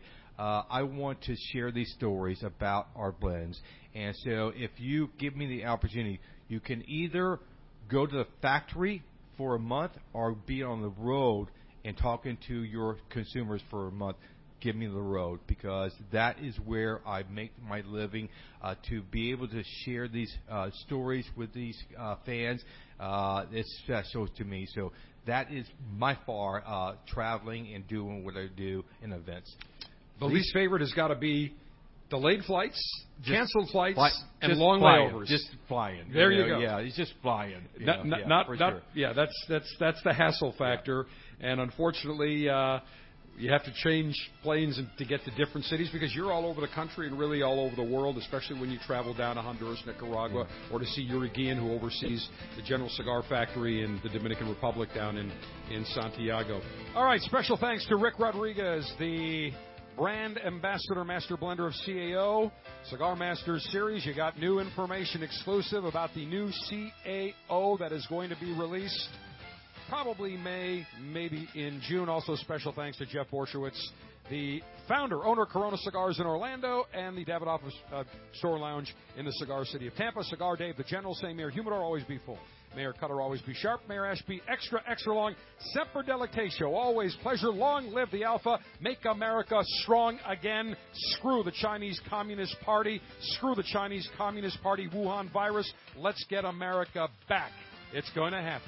uh, I want to share these stories about our blends. And so if you give me the opportunity, you can either go to the factory for a month or be on the road and talking to your consumers for a month. Give me the road, because that is where I make my living, uh, to be able to share these uh, stories with these uh, fans. Uh, it's special to me. So that is by far uh, traveling and doing what I do in events.
The least favorite has got to be delayed flights,
Just
canceled flights,
fly,
and long
flying,
layovers.
Just flying.
There
you,
you
know,
go.
Yeah, he's just flying.
Not,
know,
not,
yeah,
not,
for
not
sure.
yeah. That's that's that's the hassle factor, yeah. And unfortunately, uh, you have to change planes and to get to different cities, because you're all over the country and really all over the world, especially when you travel down to Honduras, Nicaragua, yeah. or to see Yuri Guillen, who oversees the General Cigar Factory in the Dominican Republic down in, in Santiago. All right, special thanks to Rick Rodriguez, the brand ambassador, master blender of C A O, Cigar Masters Series. You got new information exclusive about the new C A O that is going to be released probably May, maybe in June. Also, special thanks to Jeff Borshowitz, the founder, owner of Corona Cigars in Orlando and the Davidoff uh, Store Lounge in the Cigar City of Tampa. Cigar Dave, the General, saying, Mayor Humidor, always be full. Mayor Cutter, always be sharp. Mayor Ashby, extra, extra long. Semper Delectatio, always pleasure. Long live the Alpha. Make America strong again. Screw the Chinese Communist Party. Screw the Chinese Communist Party Wuhan virus. Let's get America back. It's going to happen.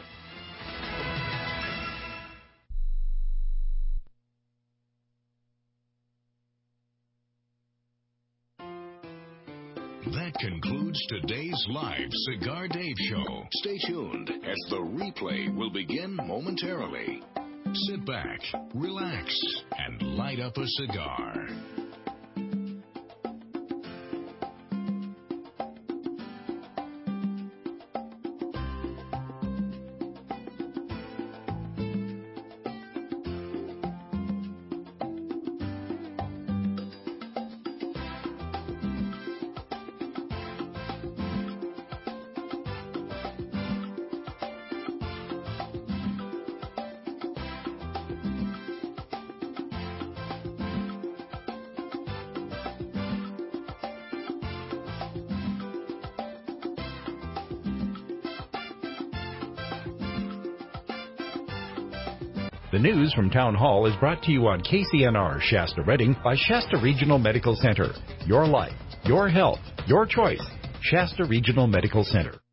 That concludes today's live Cigar Dave Show. Stay tuned as the replay will begin momentarily. Sit back, relax, and light up a cigar.
The news from Town Hall is brought to you on K C N R Shasta Redding by Shasta Regional Medical Center. Your life, your health, your choice. Shasta Regional Medical Center.